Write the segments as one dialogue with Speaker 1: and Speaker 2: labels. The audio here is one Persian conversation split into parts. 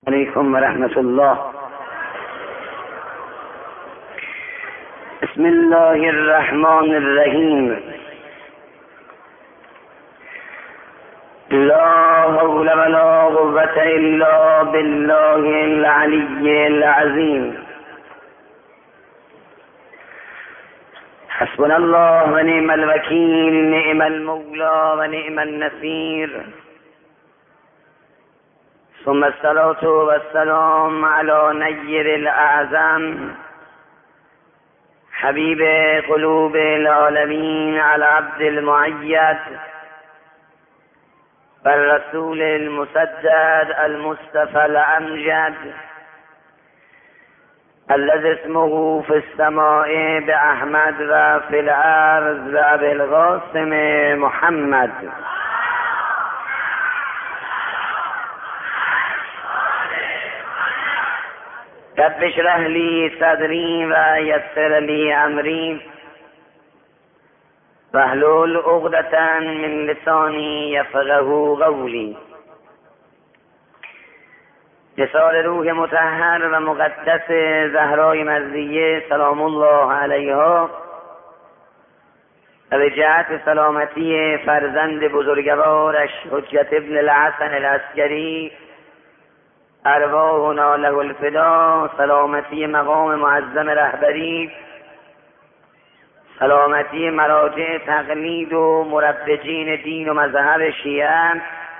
Speaker 1: علیکم و رحمت الله. بسم الله الرحمن الرحیم. لا حول ولا قوة الا بالله العلی العظیم. حسبنا الله و نعم الوکیل، نعم المولی و نعم النصیر. ثم الصلاة والسلام على نیر الاعظم حبیب قلوب العالمین، على عبد المؤید والرسول المسدد المصطفى الامجد الذي اسمه في السماء بأحمد و في الارض بأبي القاسم محمد. رب اشرح لي صدري ويسر لي امري واحلل عقدة من لساني يفقهوا قولي. نثار روح مطهر و مقدس زهرای مرضیه سلام الله علیها و به جهت سلامتی فرزند بزرگوارش حجت ابن الحسن العسکری ارواحنا له الفدا، سلامتی مقام معظم رهبری، سلامتی مراجع تقلید و مربجین دین و مذهب شیعه،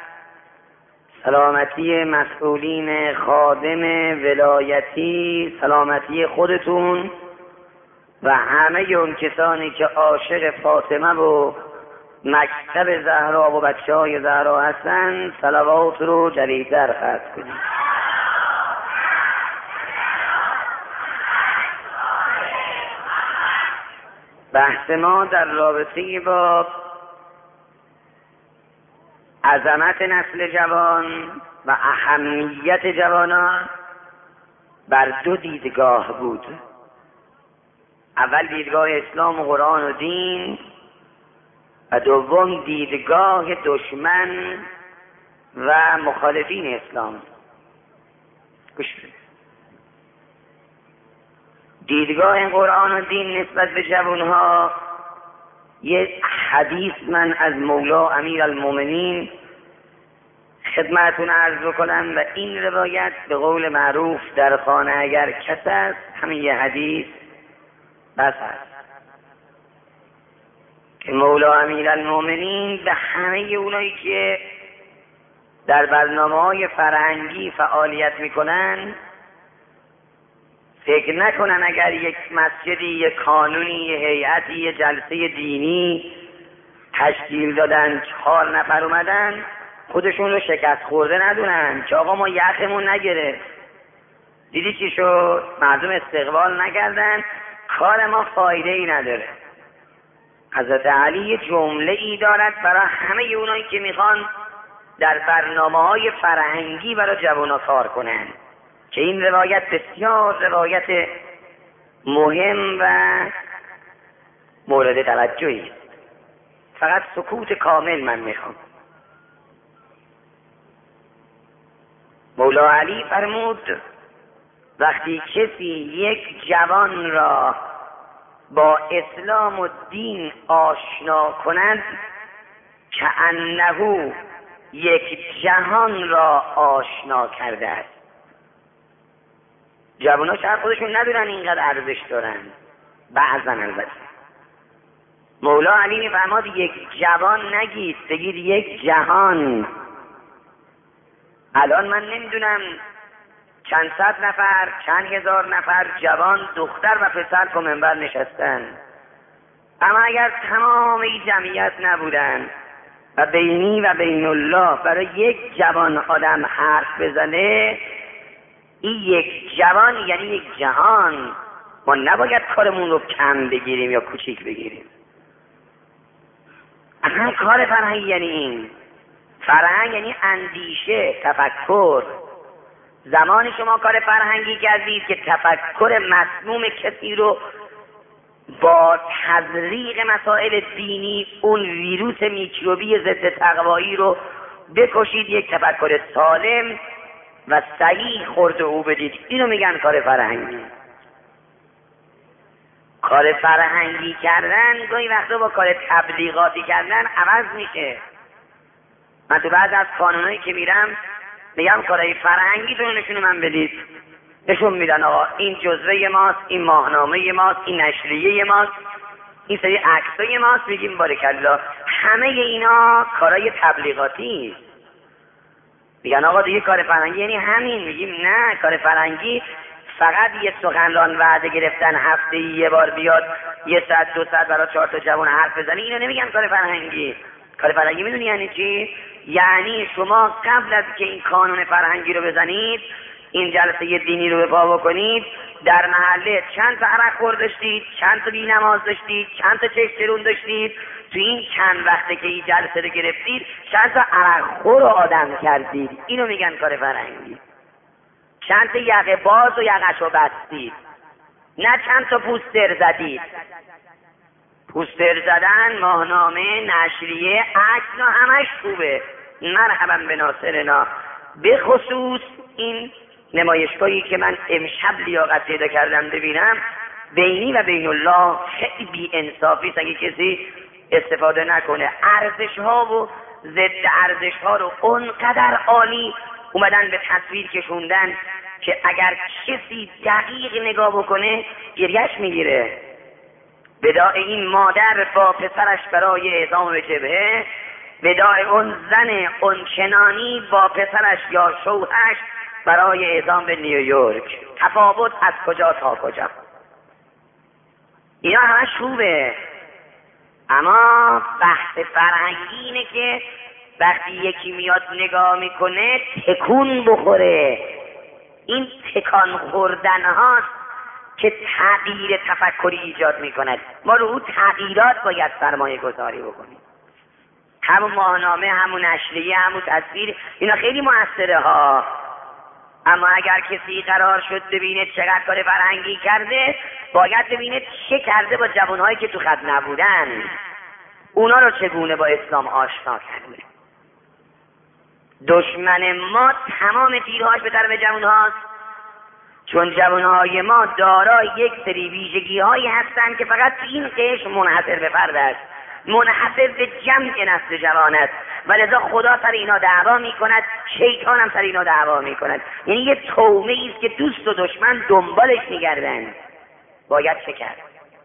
Speaker 1: سلامتی مسئولین خادم ولایتی، سلامتی خودتون و همه اون کسانی که عاشق فاطمه و مکتب زهرا و بچه های زهرا هستن، صلوات رو جریدتر خط کنید. بحث ما در رابطه با عظمت نسل جوان و اهمیت جوانان بر دو دیدگاه بود. اول دیدگاه اسلام و قرآن و دین و دوم دیدگاه دشمن و مخالفین اسلام. گوش بدید. دیدگاه قرآن و دین نسبت به جوانها، یک حدیث من از مولا امیر المومنین خدمتون عرض بکنم و این روایت به قول معروف در خانه اگر کس است همین یه حدیث بس است که مولا امیر المومنین به همه اونایی که در برنامه‌های فرهنگی فعالیت میکنن فکر نکنن اگر یک مسجدی، یک کانونی، یک هیئتی، یک جلسه دینی تشکیل دادن، 4 نفر اومدن خودشون رو شکست خورده ندونن که آقا ما یخمون نگرفت، دیدی چی شد، مردم استقبال نکردن، کار ما فایده ای نداره. حضرت علی جمله ای دارد برای همه اونایی که میخوان در برنامه‌های فرهنگی برای جوانا کار کنن که این روایت بسیار روایت مهم و مورد توجهی است. فقط سکوت کامل من میخوام. مولا علی فرمود وقتی کسی یک جوان را با اسلام و دین آشنا کند که انه یک جهان را آشنا کرده است. جوان‌ها شاید خودشون ندونن اینقدر ارزش دارن، بعضا البته. مولا علی میفرماد یک جوان نگید، بگید یک جهان. الان من نمیدونم چند صد نفر، چند هزار نفر جوان، دختر و پسر که منبر نشستن، اما اگر تمام این جمعیت نبودن و بینی و بین الله برای یک جوان آدم حرف بزنه، این یک جوان یعنی یک جهان. ما نباید کارمون رو کم بگیریم یا کوچیک بگیریم. اصلا کار فرهنگ یعنی این. فرهنگ یعنی اندیشه، تفکر. زمانی شما کار فرهنگی کردید که تفکر مسموم کسی رو با تزریق مسائل دینی، اون ویروس میکروبی ضد تقوایی رو بکشید، یک تفکر سالم و صحیح خورد او بدید. اینو میگن کار فرهنگی. کار فرهنگی کردن گاهی وقتا با کار تبلیغاتی کردن عوض میشه. من تو بعض از کانونایی که میرم میگم کارهای فرهنگی تو نشون من بدید، نشون میدن آقا این جزوه ماست، این ماهنامه ماست، این نشریه ماست، این سری عکسای ماست. میگیم بارکالله. همه اینا کارهای تبلیغاتی. میگن آقا دیگه کار فرهنگی یعنی همین. میگیم نه، کار فرهنگی فقط یه سخنران وعده گرفتن هفته یه بار بیاد 1 ساعت 2 ساعت برای 4 تا جوان حرف بزنی، اینو نمیگن کار فرهنگی. کار فرهنگی میدونی یعنی چی؟ یعنی شما قبل از که این کانون فرهنگی رو بزنید، این جلسه دینی رو به پا بکنید، در محله چند تا عرق خور داشتید، چند تا بی‌نماز داشتید، چند تا چشترون داشتید، تو این چند وقته که این جلسه رو گرفتید چند تا عرق خور رو آدم کردید. اینو میگن کار فرهنگی. چند تا یقه باز و یقه‌شو بستید، نه چند تا پوستر زدید. پوستر زدن، ماهنامه، نشریه، عکس همش خوبه، مرحبا به ناصرنا. به خصوص این نمایشگاهی که من امشب لیاقت پیدا کردم ببینم، بینی و بین الله، خیلی بی انصافی است اگه کسی استفاده نکنه. ارزش ها و ضد ارزش ها رو اونقدر عالی اومدن به تصویر کشوندن که اگر کسی دقیق نگاه بکنه گریهش میگیره. وداع این مادر با پسرش برای اعزام به جبهه، وداع اون زن اون چنانی با پسرش یا شوهرش برای اعزام به نیویورک. تفاوت از کجا تا کجا؟ اینا همه خوبه، اما بحث فرهنگی اینه که وقتی یکی میاد نگاه میکنه تکون بخوره. این تکان خوردن هاست که تغییر تفکری ایجاد میکند. ما رو تغییرات باید سرمایه گذاری بکنیم. همون ماهنامه، همون نشریه، همون تصویر، اینا خیلی موثره ها. اما اگر کسی قرار شد ببینه چقدر کار فرهنگی کرده، باید ببینه چه کرده با جوانهایی که تو خط نبودن، اونا رو چگونه با اسلام آشنا کرده. دشمن ما تمام تیرهاش به طرف جوانهاست، چون جوانهای ما دارای یک سری ویژگی‌هایی هستند که فقط این قشر منحصر به فرد است، منحصر به جمع نسل جوان است، و لذا خدا سر اینا دعوا میکند، شیطان هم سر اینا دعوا میکند. یعنی یه تومه ایست که دوست و دشمن دنبالش میگردن. باید چه کرد؟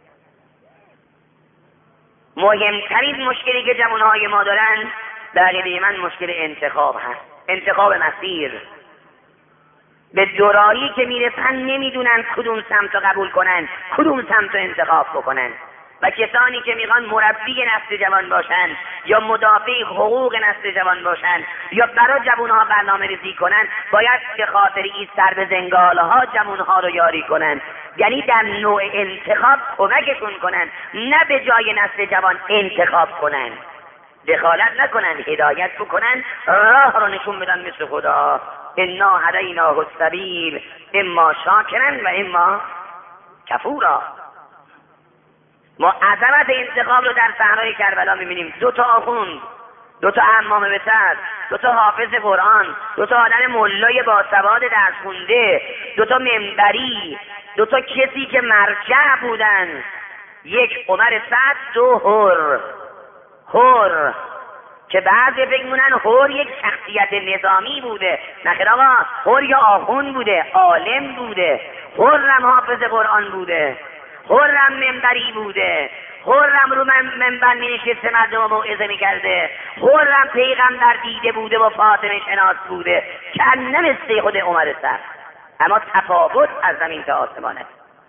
Speaker 1: مهمترین مشکلی که جوانهای ما دارن در عقیده من مشکل انتخاب هست، انتخاب مسیر. به دورایی که میرسن نمیدونن کدوم سمت رو قبول کنن، کدوم سمت رو انتخاب بکنن. و کسانی که میخوان مربی نسل جوان باشن یا مدافع حقوق نسل جوان باشن یا برای جوانها برنامه ریزی کنن، باید به خاطر این سر به زنگالها جوانها رو یاری کنن. یعنی در نوع انتخاب کمکشون کنن، نه به جای نسل جوان انتخاب کنن، دخالت نکنن، هدایت بکنن، راه رو نشون بدن مثل خدا. انا هدیناه السبیل اما شاکرا و اما کفورا. ما عظمت انتخاب رو در صحرای کربلا میبینیم. 2 تا آخوند، 2 تا امام به سر، 2 تا حافظ قرآن، 2 تا آدم ملای باسواد درس خونده، 2 تا منبری، 2 تا کسی که مرجع بودن. 1 عمر سعد، 2 حر که بعضی فکر می‌کنن حر یک شخصیت نظامی بوده. نخیر آقا، حر یا آخوند بوده، عالم بوده، حرم حافظ قرآن بوده، حرم منبری بوده، حرم رو منبر می‌نشسته مردم رو موعظه می‌کرده، حرم پیغمبر دیده بوده و فاطمه شناس بوده که نمیسته خود عمر سعد. اما تفاوت از زمین تا آسمانه.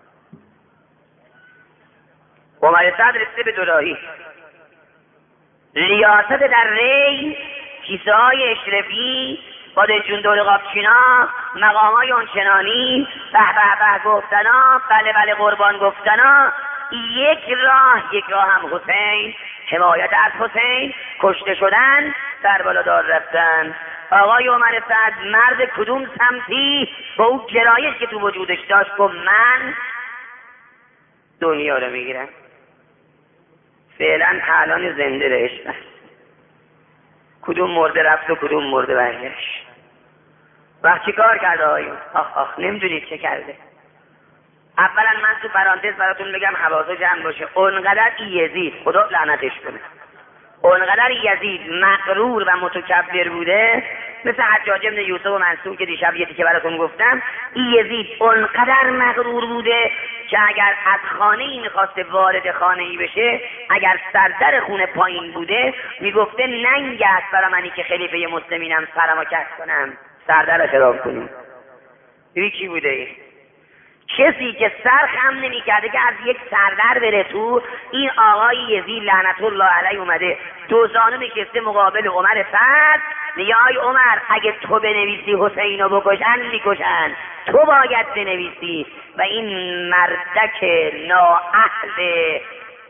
Speaker 1: عمر سعد رسیده به دوراهی، ریاست در ری، کیسه های اشرفی، بادنجون دور قابچینا، مقامای اونچنانی، به به به گفتنا، بله بله قربان گفتنا. یک راه هم حسین، حمایت از حسین، کشته شدن، در بالا دار رفتن. آقای عمر سعد مرد کدوم سمتی با اون گرایش که تو وجودش داشت گفت من دنیا رو میگیرم. فعلا حالان زنده رشت، کدوم مرده رفت و کدوم مرده برگشت. وقت چی کار کرده آیون؟ آخ نمیدونید چه کرده. اولا من تو پرانتز براتون بگم حواسو جمع باشه. اونقدر یزید، خدا لعنتش کنه، اونقدر یزید مغرور و متکبر بوده، مثل حجاج بن یوسف و منصور که دیشب یه تیکه براتون گفتم. یزید اونقدر مغرور بوده که اگر از خانه ای میخواسته وارد خانه ای بشه، اگر سردر خونه پایین بوده میگفته ننگ است برای منی که خلیفه مسلمینم سرمو کش کنم، سردر خراب کنیم. ببین کی بوده این؟ کسی که سر خم نمی کرده که از یک سردر بره تو. این آقای یزید لعنت الله علیه اومده دو زانو نشسته مقابل عمر فضل، میگه آی عمر اگه تو بنویسی حسینو بکشن میکشن، تو باید بنویسی. و این مردک نااهل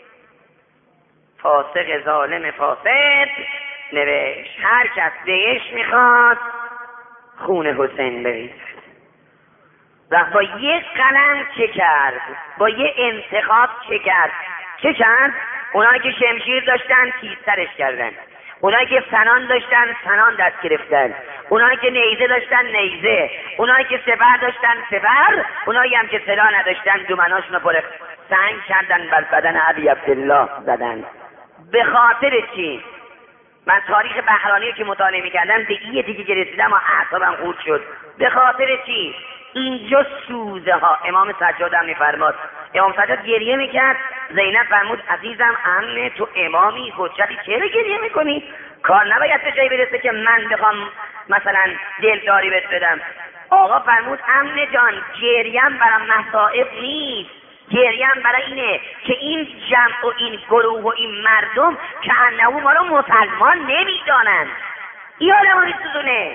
Speaker 1: فاسق ظالم فاسد نوشت هر کس بهش میخواد خون حسین بریزد. و با یه قلم چه کرد؟ با یه انتخاب چه کرد؟ چه کرد؟ اونایی که شمشیر داشتن تیز سرش کردن، اونایی که سنان داشتن سنان دست گرفتن، اونایی که نیزه داشتن نیزه، اونایی که سپر داشتن سپر، اونایی هم که سلاح نداشتن دومناشونو پر سنگ کردن بر بدن ابی عبدالله زدن. به خاطر چی؟ من تاریخ بهرانی که مطالعه می‌کردم به یه دیگه که رسیدم و اعصابم خورد شد. به خاطر چی؟ اینجا سوزه ها. امام سجاد هم میفرماد، امام سجاد گریه میکرد، زینب فرمود عزیزم امن تو امامی حجتی چرا گریه میکنی؟ کار نباید به جایی برسه که من بخوام مثلا دلداری بهت بدم. آقا فرمود امن جان گریم برای مصائب نیست، گریم برای اینه که این جمع و این گروه و این مردم که انهو ما رو مسلمان نمیدانن. این آدم میسوزونه.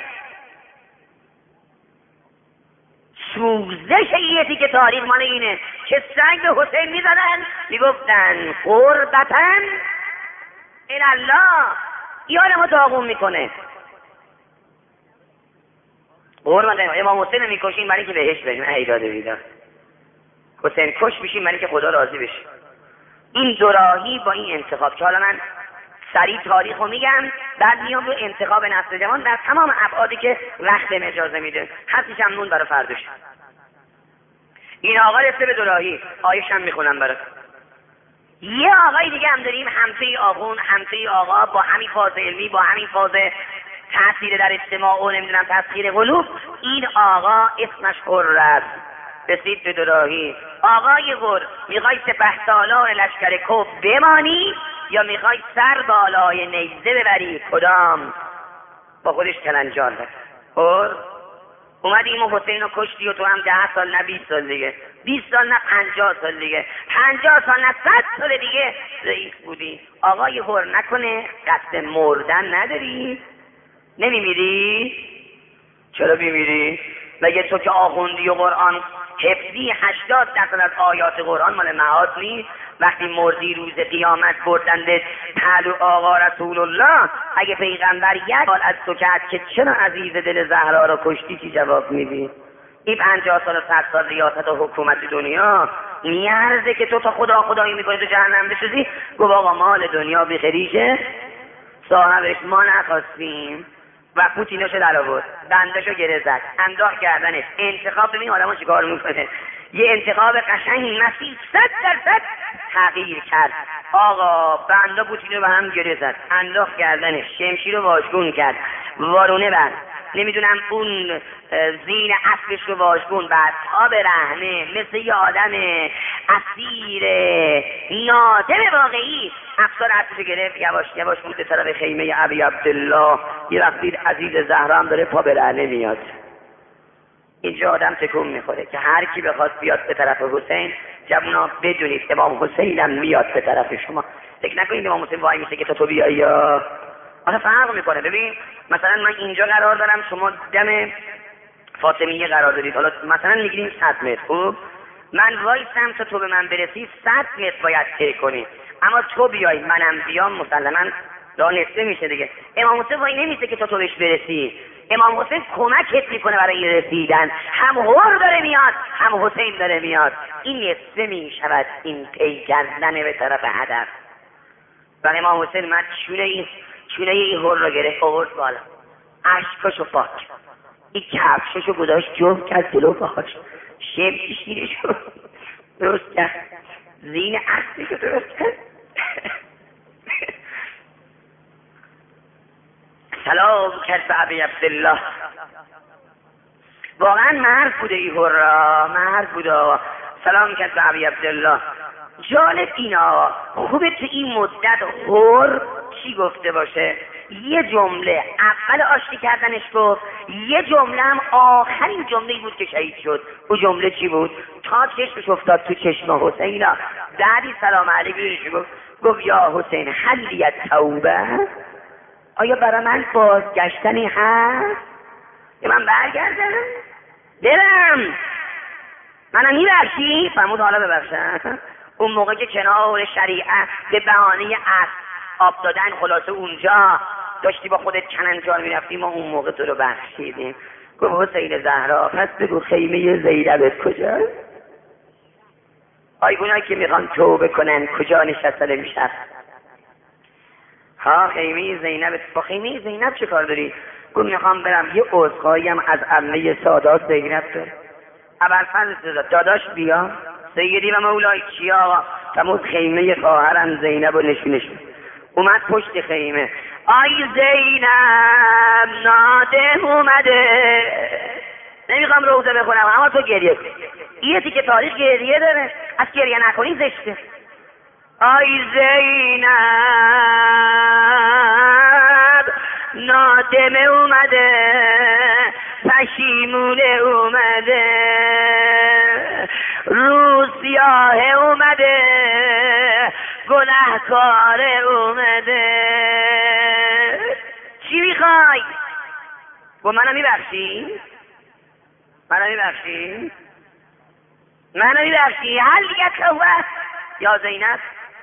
Speaker 1: سوزش یکی که تاریخ مال اینه که سنگ به حسین میزدن میگفتن قربتن الالله. این آدم داغون میکنه. قربتن امام حسین رو میکشیم برای که بهش بریم ایداده بیدار، حسین کش میشیم برای که خدا راضی بشه. این دوراهی با این انتخاب که حالا من سریع تاریخ رو میگم، بعد میام رو انتخاب نسل جوان در تمام ابعادی که وقت اجازه میده، هستیش هم نون برای فرداش. این آقا رسته به دوراهی، آیش هم میخونم برات. یه آقای دیگه هم داریم، همسه آقون، همسه آقا، با همین فاز علمی، با همین فاز تاثیر در اجتماع و نمیدونم تسخیر قلوب. این آقا اسمش قره، رسید به دوراهی. آقای قر، میخوای سپهسالار لشکر کف بمانی یا میخوای سر بالای نیزه ببری؟ کدام؟ با خودش کلنجار داره. قر اومدیم و حسین رو کشتی و تو هم 10 سال نه 20 سال دیگه، 20 سال نه 50 سال دیگه، 50 سال نه 100 سال دیگه رئیس بودی. آقای قر نکنه قصد مردن نداری؟ نمیمیری؟ چرا بیمیری؟ مگه تو که آخوندی و قرآن حفظی 80% از آیات قرآن مال معاد نیست؟ وقتی مردی روز قیامت بردنده پهلو آقا رسول الله، اگه پیغمبر 1 سال از تو کرد که چرا عزیز دل زهرا رو کشتی، چی جواب میدی؟ این 50 سال و 100 سال ریاست و حکومت دنیا میارزه که تو تا خدایی میکنی تو جهنم بسوزی؟ گفت آقا مال دنیا بیخریشه، صاحبش ما نخواستیم. و پوتیناشو در آورد، بنداشو گره زد، انداخت گردنش. انتخاب ببین آدم‌ها چیکار میکنه. یه انتخاب قشنگ مسیح 100% تغییر کرد. آقا بندا پوتینو به هم گره زد، انداخت گردنش، شمشیر رو واژگون کرد، وارونه بند، نمیدونم اون زین اسبش رو واژگون بعد تا به رهنه مثل یه آدم اسیر نادم واقعی افسار اسبشو گرفت، یواش یواش بود به طرف خیمه ابی عبدالله. یه وقتی عزیز زهرا هم داره پا به رهنه میاد. اینجا آدم تکون میخوره که هر کی بخواد بیاد به طرف حسین، جوونا بدونید امام حسین هم میاد به طرف شما. فکر نکنید امام حسین وای میشه که تو بیایی یا آخه فرق میکنه. ببین مثلا من اینجا قرار دارم، شما دم فاطمیه قرار دارید، حالا مثلا میگیریم 100 متر، خوب من وایسم تا تو به من برسی 100 متر باید طی کنی، اما تو بیای منم بیام مسلما دانسته میشه دیگه. امام حسین وای نمیشه که تو بهش برسی، امام حسین کمکت میکنه برای رسیدن. هم هور داره میاد، هم حسین داره میاد. این نصفه میشود این طی کردن به طرف هدف. و امام حسین من چونه این هور رو گرفت آورد بالا، اشکاشو پاک، این کفششو گذاشت جفت کرد جلو پاهاش، شمش شیرشو درست کرد، زین اصلشو درست کرد. سلام کرد به ابی عبدالله. واقعا مرد بوده این هورا، مرد بوده. سلام کرد به ابی عبدالله. جالب اینا خوبه تو این مدت هور چی گفته باشه. یه جمله اول آشتی کردنش گفت، یه جمله هم آخرین جمله بود که شهید شد. اون جمله چی بود؟ تا چشمش افتاد تو چشم حسینا، بعدی سلام علیکم گفت یا حسین حلی التوبه، آیا برای من بازگشتنی هست؟ که من برگردم برم منم میبخشی؟ فرمود حالا ببخشم. اون موقع که کنار شریعت به بهانه آب دادن خلاصه اونجا داشتی با خودت چننجار میرفتی، ما اون موقع تو رو بخشیدیم. گفت حسین زهرا پس بگو خیمه زینبت کجاست؟ اونایی که میخوان توبه کنن کجا نشستن امشب؟ ها خیمه زینب. با خیمه زینب چه کار داری؟ گفت میخوام برم یه عذرخواهی هم از عمه سادات زینب داره. ابوالفضل داداش بیا سیدی و مولای چیا تموز خیمه خواهرم زینب و نشونش اومد پشت خیمه. آی زینب ناده اومده. نمیخوام روزه بخونم اما تو گریه کن. یه تیکه تاریخ گریه داره، از گریه نکنی زشته. آی زینب نادمه اومده، پشیمونه اومده، روسیاه اومده، گناهکار اومده. چی میخوای؟ و منو میبخشی؟ منو میبخشی؟ منو میبخشی؟ حل دیگه توبه یا زینب؟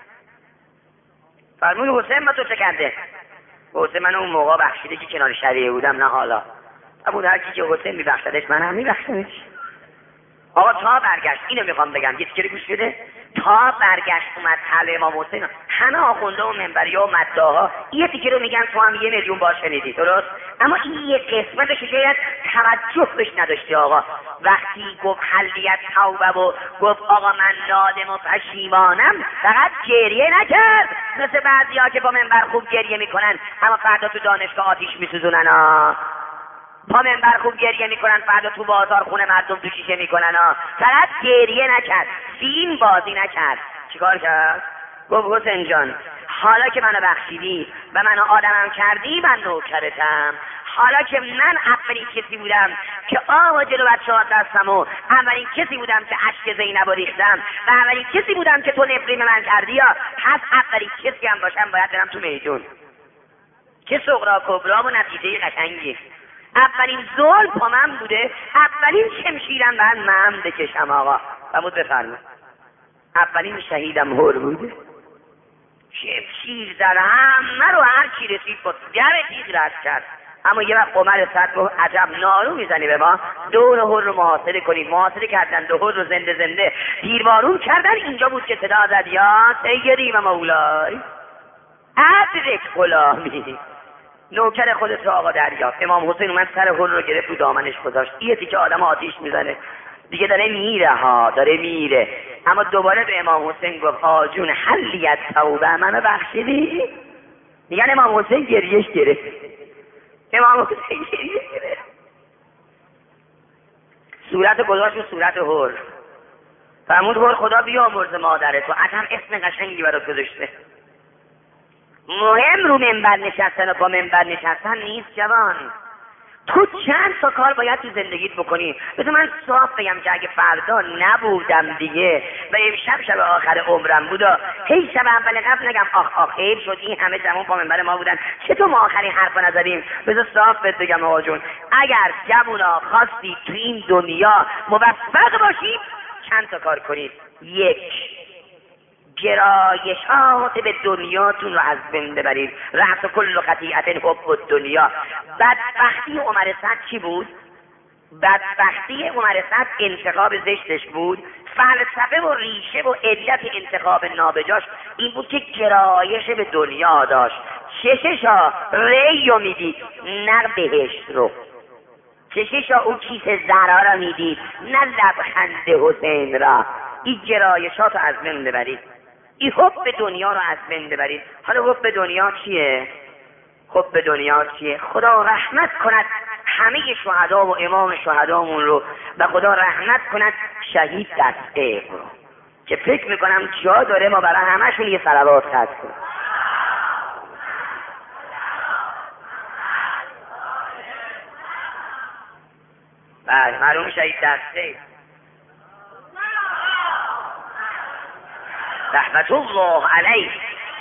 Speaker 1: فرمون حسین با تو چه کرده؟ حسین من اون موقع بخشیده که کنار شریعه بودم، نه حالا. اما هر کی که حسین میبخشدش من هم میبخشمش. آقا تا برگشت اینو میخوام بگم، یه تیکه گوش بده. تا برگشت اومد طلع امام حسین، همه آخونده و منبری و مداها یه تیکه رو میگن تو هم 1 میلیون بار شنیدی، درست؟ اما این یه قسمتش شاید توجه بهش نداشتی. آقا وقتی گفت حلیت توبه و گفت آقا من نادم و پشیمانم، فقط گریه نکرد مثل بعضیا که با منبر خوب گریه میکنن اما فردا تو دانشگاه آتیش میسوزونن. پا منبر خوب گریه میکنن فردا تو بازار خونه مردم تو شیشه میکنن. فقط گریه نکرد، فیلم بازی نکرد. چیکار کرد؟ گفت حسین جان حالا که منو بخشیدی و منو آدمم کردی من نوکرتم. حالا که من اولین کسی بودم که آب جلو بچه‌ها دستم و اولین کسی بودم که اشک زینب رو ریختم و اولین کسی بودم که تو نفرین من کردی، پس اولین کسی هم باشم باید برم تو میدون. که صغرا کبرا و نتیجه قشنگی. اولین ظلم پا من بوده، اولین شمشیرم بعد من بکشم. آقا فرمود بفرمایید. اولین شهیدم هور بوده، شمشیر زد همه رو، هر کی رسید با در تیغ رد کرد. اما یه وقت عمر صد گفت عجب نارو میزنی به ما، دور هور رو محاصره کنید. محاصره کردن، دو هور رو زنده زنده تیربارون کردن. اینجا بود که صدا زد یا سیدی و مولای ادرک غلامی، نوکر خودت رو آقا دریافت. امام حسین اومد سر هور رو گرفت رو دامنش گذاشت. یه تیکه آدم آتیش میزنه دیگه، داره میره ها، داره میره. اما دوباره به امام حسین گفت آجون حلیت توبه منو بخشیدی؟ میگن امام حسین گریهش گرفت. امام حسین گریهش گرفت، صورت گذاشت و صورت هور. فرمود هور خدا بیامرز مادرت و عجب اسم قشنگی برات گذاشته. مهم رو منبر نشستن و با منبر نشستن نیست جوان. تو چند تا کار باید تو زندگیت بکنی. بذار من صاف بگم که اگه فردا نبودم دیگه و امشب شب آخر عمرم بود، هی شب اول قبل نگم آخ آخ خیر شد این همه جوان پا منبر ما بودن، چطور ما آخرین حرفا نزدیم. بذار صاف بهت بگم آقا جون، اگر جوونا خواستی تو این دنیا موفق باشید چند تا کار کنید. 1، گرایشات به دنیاتون رو از بین ببرید. رأس کل خطیئت حب الدنیا. بدبختی عمر صد چی بود؟ بدبختی عمر صد انتخاب زشتش بود. فلسفه و ریشه و علت انتخاب نابجاش این بود که گرایش به دنیا داشت. چششا ریو میدید نه بهشت رو. چشش او کیف زهرا را میدید، نه لبخند حسین را. این گرایشات رو از بین ببرید، این حب دنیا رو از بین ببرید. حالا حب دنیا چیه؟ حب دنیا چیه؟ خدا رحمت کند همه شهدا و امام شهدامون رو، و خدا رحمت کند شهید دستقیق رو، که فکر میکنم جا داره ما برای همهشون یه صلوات خط کنیم. بله، معلوم شهید دستقیق رحمت الله علیه.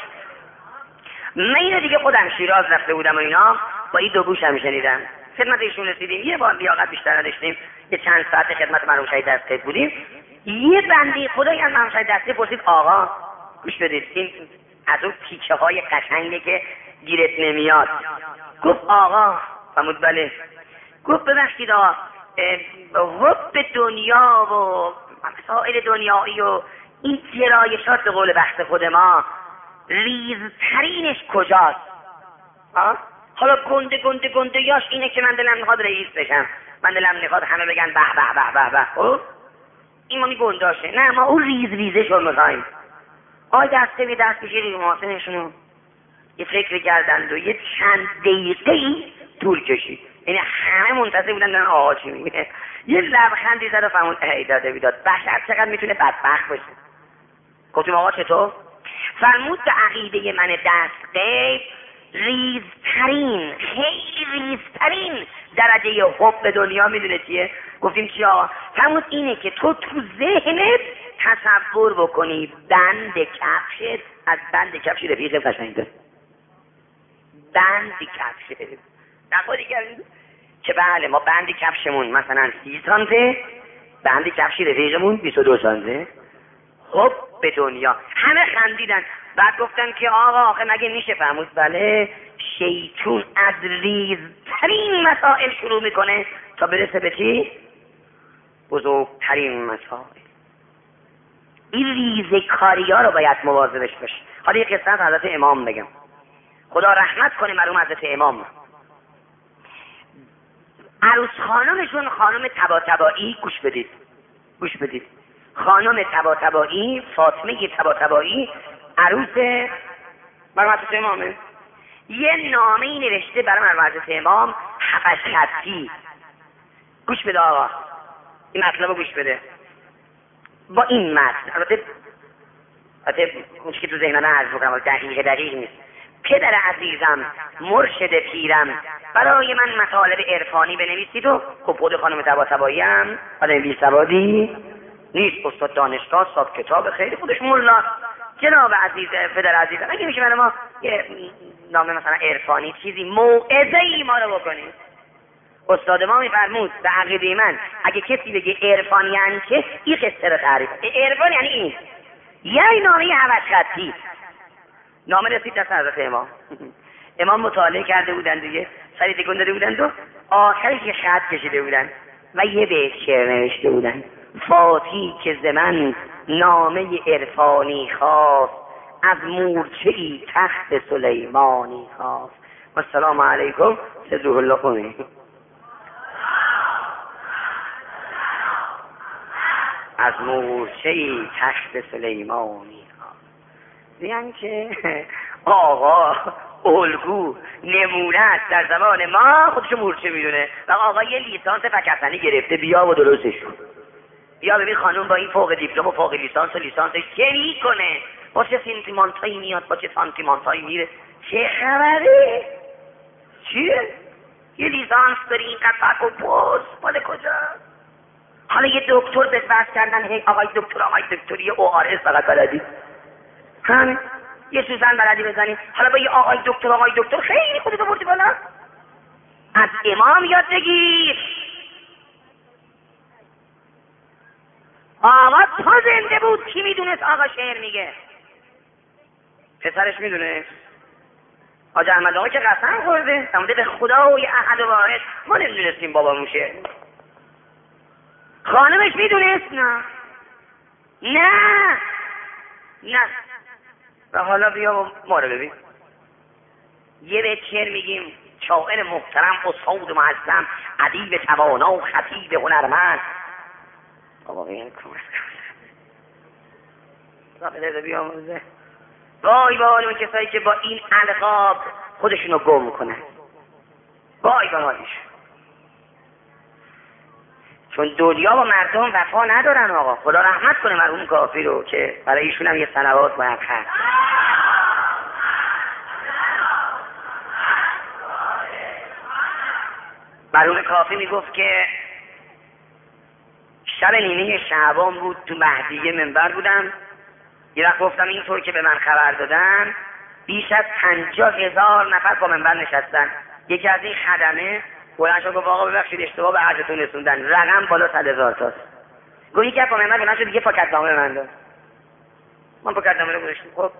Speaker 1: من اینو دیگه خودم شیراز رفته بودم و اینا با این دو گوشم شنیدم. خدمت ایشون رسیدیم، یه بار لیاقت بیشتر نداشتیم، یه چند ساعت خدمت مرحوم شهید دستقیق بودیم. یه بنده خدایی از مرحوم شهید دستقیق پرسید آقا گوش بدید، این از اون تیکه های قشنگه که گیرت نمیاد. گفت آقا، فرمود بله. گفت ببخشید آقا، حب دنیا و مسائل دنیایی و این گرایشات به قول بحث خود ما ریزترینش کجاست؟ حالا گنده یاش اینه که من دلم میخواد رئیس بشم، من دلم میخواد همه بگن به به به به به. خب این ما گنداشه، نه ما اون ریزش رو میخوایم. آی دسته دست بگیرید محاسنشونو یه فکر کردند و یه چند دقیقه‌ای طول کشید، یعنی همه منتظر بودن دارن آقا چی میگه. یه لبخندی زد و فرمود ای داده بیداد، بشر چقدر میتونه بدبخت باشه. گفتیم آقا چطور؟ فرمود به عقیده من دستقیق ریزترین، خیلی ریزترین درجه حب دنیا میدونه چیه؟ گفتیم چی آقا؟ فرمود اینه که تو ذهنت تصور بکنی بند کفشت از بند کفش رفیق قشنگ‌تر. بند کفشت نخوری کردیم که بله ما بند کفشمون مثلا 30 سانته، بند کفش رفیقمون 22 سانته. خب به دنیا همه خندیدن. بعد گفتن که آقا آخه مگه میشه؟ فرمود بله، شیطون از ریزترین مسائل شروع میکنه تا برسه به چی؟ بزرگترین مسائل. این ریزه کاری ها رو باید مواظبش باشه. حالا یه قصه از حضرت امام بگم، خدا رحمت کنه مرحوم حضرت امام. عروس خانمشون خانم طباطبایی، گوش بدید، خانم طباطبایی، فاطمه طباطبایی، عروس مرحوم حضرت امامه. یه نامه‌ای نوشته برای مرحوم حضرت امام 7 خطی. گوش بده آقا، این مطلب رو گوش بده. با این متن البته اون که تو ذهنم عرض بکنم دقیق نیست. پدر عزیزم، مرشد پیرم، برای من مطالب عرفانی بنویسید. و خب خود خانم طباطبایی هم آدم بی سوادی نیست، استاد دانشگاه، صاحب کتاب، خیلی خودش ملا. جناب عزیز، پدر عزیزم، اگه میشه برای ما یه نامه مثلا عرفانی چیزی موعظه‌ای ما رو بکنید. استاد ما میفرمود به عقیده من اگه کسی بگه عرفان یعنی چه، این قصه رو تعریف. عرفان یعنی این، یعنی نامه 7 خطی. نامه رسید دست حضرت امام. امام مطالعه کرده بودن دیگه، سری تکون داده بودن و آخرش یه خط کشیده بودن و یه بیت شعر نوشته بودن: فاتی که ز من نامه عرفانی خواست، از مورچه‌ای تخت سلیمانی خواست. السلام علیکم، سدروح الله خونی. از مورچه‌ای تخت سلیمانی خواست. یعنی که آقا الگو نمونه در زمان ما خودشو مورچه میدونه و آقا یه لیسانس فکرسنی گرفته، بیا و درستش کن. بیا ببین خانوم با این فوق دیپلم و فوق لیسانس و لیسانسش چه میکنه، با چه سانتیمانتایی میاد، با چه سانتیمانتایی میره، چه خبره؟ چیه؟ یه لیسانس داری اینقدر فرق و پوست مال کجا؟ حالا یه دکتر به بحث کردن، هی آقای دکتر یه ORS فقط بلدی، همین یه سوزن بلدی بزنی. حالا با یه آقای دکتر خیلی خودتو بردی بالا. از امام یاد بگیر. آقا تا زنده بود کی میدونست آقا شعر میگه؟ پسرش میدونه؟ حاج احمد آقا که قسم خورده سمده به خدای احد و واحد، ما نمیدونستیم بابا موشه. خانمش میدونست؟ نه. و حالا بیا ما رو ببین، یه بیت شعر میگیم شاعر محترم، استاد معظم، ادیب توانا و خطیب هنرمند. بابا این بده بیاموزه. وای به حال اون کسایی که با این القاب خودشونو گم میکنن. وای به حالش. چون دنیا با مردم وفا ندارن آقا. خدا رحمت کنه مرحوم کافی رو که برای ایشون هم یه صلوات باید هست. مرحوم کافی میگفت که شب نیمه شعبان بود، تو مهدیه منبر بودم. یه وقت گفتم اینطور که به من خبر دادن بیش از 50,000 نفر با منبر نشستن. یکی از این خدمه بلند شد گفت آقا ببخشید اشتباه به عرضتون رسوندن، رقم بالا 100,000 تاست. گفت یکی از با منبر بلند شد دیگه پاکتنامه من داد. من پاکتنامه رو گذاشتم. خب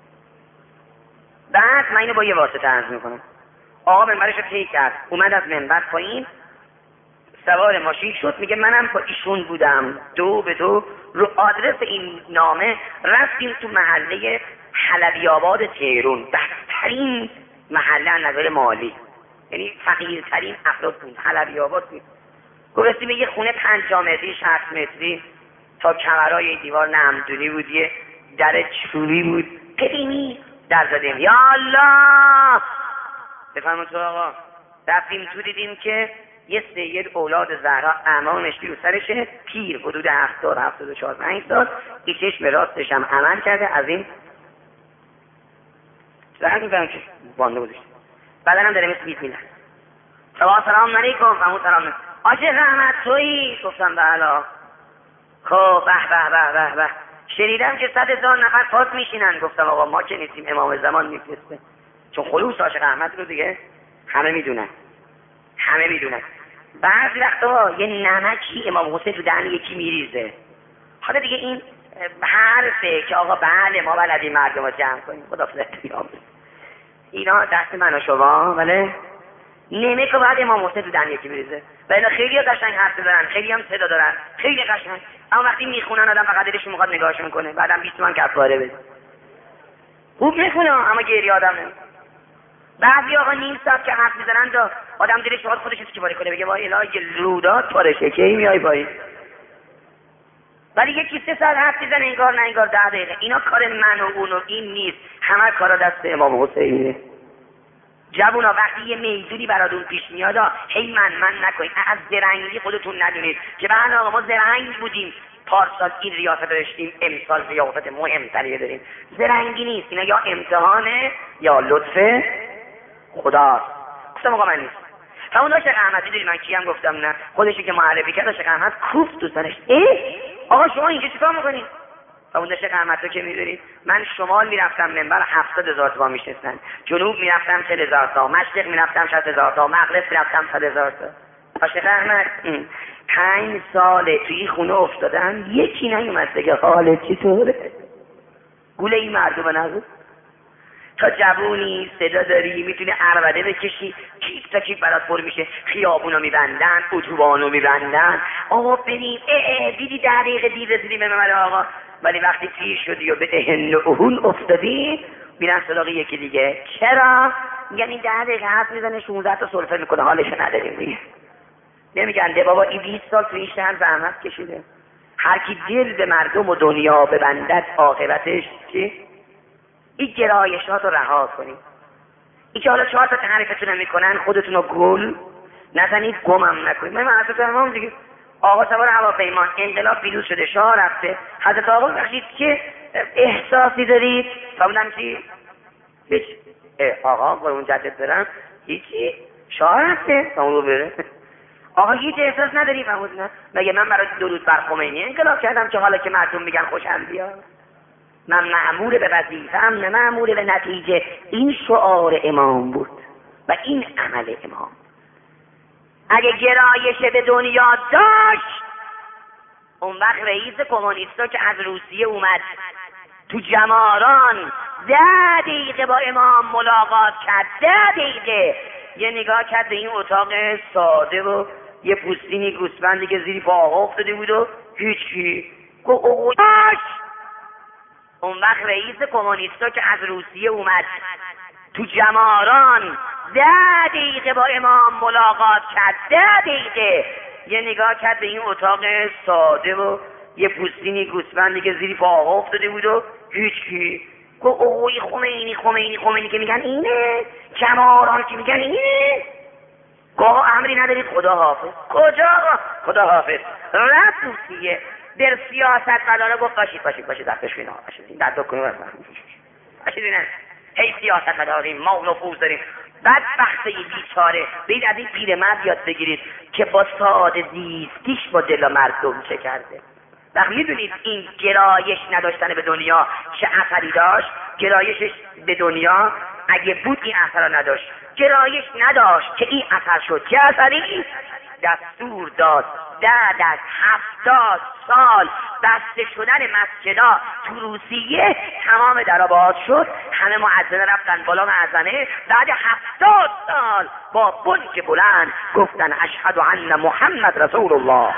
Speaker 1: بعد من اینو با یه واسطه عرض میکنم. آقا منبرش رو طی کرد، اومد از منبر پایین، سوار ماشین شد، میگه منم با ایشون بودم، 2 به 2 رو آدرس این نامه رفتیم تو محله حلبی آباد تهران، بدترین محله از نظر مالی، یعنی فقیرترین افراد بود حلبی آباد بود. گفتیم یه خونه 50 متری 60 متری تا کمرای دیوار نمدونی بود، یه در چوبی بود قدیمی، در زدیم یا الله بفرمایید تو آقا. رفتیم تو دیدیم که یه سید اولاد زهرا امامش رو سرشه، پیر حدود 70 74 5 سال، این چشم راستش هم عمل کرده، از این زهر میفهم که بانده بودش بدن هم داره مثل بیت میلن. سلام علیکم. فهمون سلام آجه رحمت تویی؟ گفتم بله. خب به به به به به شنیدم که 100,000 نفر پاس میشینن. گفتم آقا ما که نیستیم، امام زمان میفرسته، چون خلوص عاشق احمد رو دیگه همه میدونن. بعضی وقتا یه نمکی امام حسین تو دهن یکی میریزه. حالا دیگه این حرفه که آقا بله ما بلدیم مردم رو جمع کنیم. خدا فلسطین اینا دست من و شما، ولی نمک رو بعد امام حسین تو دهن یکی میریزه. ولی خیلی قشنگ حرف دارن، خیلی هم صدا دارن، خیلی قشنگ، اما وقتی میخونن آدم فقط دلش میخواد نگاهشون کنه، بعدم 20 تومن کفاره بده. خوب میخونه اما گریه آدم نمیکنه. بعضی آقا نیم ساعت که حرف میزنن دا آدم دلش میخواد خودش رو چیکار کنه، بگه وای الهی رودات پارشه که این میای پایین. ولی یکی 3 ساعت حرف میزنه انگار نه انگار 10 دقیقه. اینا کار من و اون و این نیست، همه کارا دست امام حسینه. جوونا وقتی یه میدونی براتون پیش میاد هی من نکنید، از زرنگی خودتون ندونید که بله آقا ما زرنگ بودیم پارسال این ریاست داشتیم، امسال ریاست مهمتری داریم. زرنگی نیست، اینا یا امتحانه یا لطف خداست. گفتم آقا من نیست. همون داشت احمدی دیدی من کیم گفتم نه خودشی که معرفی کرد داشت احمد کوفت تو سرش. آقا شما اینجا چیکار میکنید؟ همون داشت احمد رو که میدونید من شمال میرفتم منبر 70,000 تا میشناسن، جنوب میرفتم 40,000 تا، مشرق میرفتم 60,000 تا، مغرب میرفتم 100,000 تا. داشت احمد 5 ساله توی خونه افتادن یکی نیومد بگه حالت چطوره؟ گوله این مردم نبود. تا جوونی صدا داری میتونی عربده بکشی، کیف تا کیف برات پر میشه، خیابونو میبندن، اتوبانو میبندن، آقا بریم دیدی 10 دقیقه دیر رسیدیم به منبر آقا. ولی وقتی پیر شدی و به اهن اهون افتادی میرن سراغ یکی دیگه. چرا؟ یعنی 10 دقیقه حرف میزنه 16 تا سلفه میکنه، حالشو نداریم دیگه. نمیگن ده بابا این 20 سال تو این شهر زحمت کشیده. هر کی دل به مردم و دنیا ببندد عاقبتش چی؟ این گرایشات رو رها کنید. این که حالا 4 تا تعریفتون میکنن خودتون رو گل نزنید، گمم نکنید. من حضرت امام دیگه آقا سوار هواپیما انقلاب پیروز شده، شاه رفته، حضرت آقا بخشید که احساسی دارید؟ فرمودم چی؟ هیچ. آقا قربون جدت برم هیچی، شاه رفته فرمون رو بره. آقا هیچ احساس نداری؟ فرمود نه. مگه من برای درود بر خمینی انقلاب کردم که حالا که مردم میگن خوشم بیاد؟ من مأمور به وظیفه‌ام نه مأمور به نتیجه. این شعار امام بود و این عمل امام. اگه گرایش به دنیا داشت اون وقت رئیس کمونیستا که از روسیه اومد تو جماران 10 دقیقه با امام ملاقات کرد، 10 دقیقه یه نگاه کرد به این اتاق ساده و یه پوستینی گوسفندی که زیری پا آقا افتاده بود و هیچی گفت اون وقت رئیس کمونیستا که از روسیه اومد تو جماران 10 دقیقه با امام ملاقات کرد. 10 دقیقه یه نگاه کرد به این اتاق ساده و یه پوستینی گوسفندی که زیری پا آقا افتاده بود و هیچکی. گفت اوی خمینی که میگن اینه، کماران که میگن اینه. گاه امری ندارید خدا حافظ. کجا خدا حافظ؟ رفت روسیه در سیاست مداره گفت باشید دستش بینا باشید در دکنه باشید اینه هی سیاست مداریم ما نفوذ داریم. بعد وقتی بیچاره بید از این پیرمرد یاد بگیرید که با ساده زیستیش با دل مردم چه کرده. وقت میدونید این گرایش نداشتن به دنیا چه اثری داشت؟ گرایشش به دنیا اگه بود این اثر را نداشت. گرایش نداشت که این اثر شد. چه اثری؟ دستور داد 10 از 70 سال بسته شدن مسجدها تو روسیه تمام درا باز شد. همه مؤذنه رفتن بالا مأذنه. بعد 70 سال با بانگ بلند گفتن اشهد ان محمد رسول الله.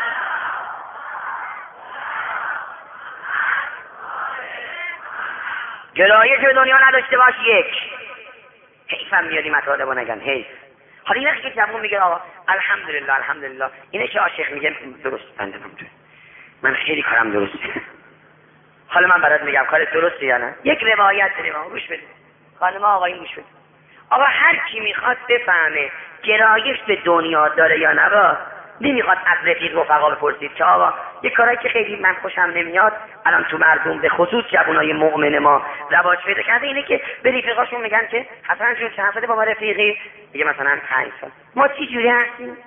Speaker 1: گرایش به دنیا نداشته باش. یک حیفم میادی مطالبو نگن حیف. حالا این که جوون میگه آقا الحمدلله اینه که عاشق میگه درست بنده من خیلی کارم درسته. حالا من برات میگم کارت درسته یا نه. یک روایت داریم آقا گوش بدید. خانم آقایون گوش بدید. آقا هر کی میخواد بفهمه گرایش به دنیا داره یا نه نمیخواد از رفیق رفقا بپرسید که آقا یه کارایی که خیلی من خوشم نمیاد الان تو مردم به خصوص جوانای مؤمن ما رواج پیدا کرده اینه که به رفیقاشون میگن که حسن جون چند ساله با ما رفیقی؟ میگه مثلا 5 سال. ما چی جوری هستیم؟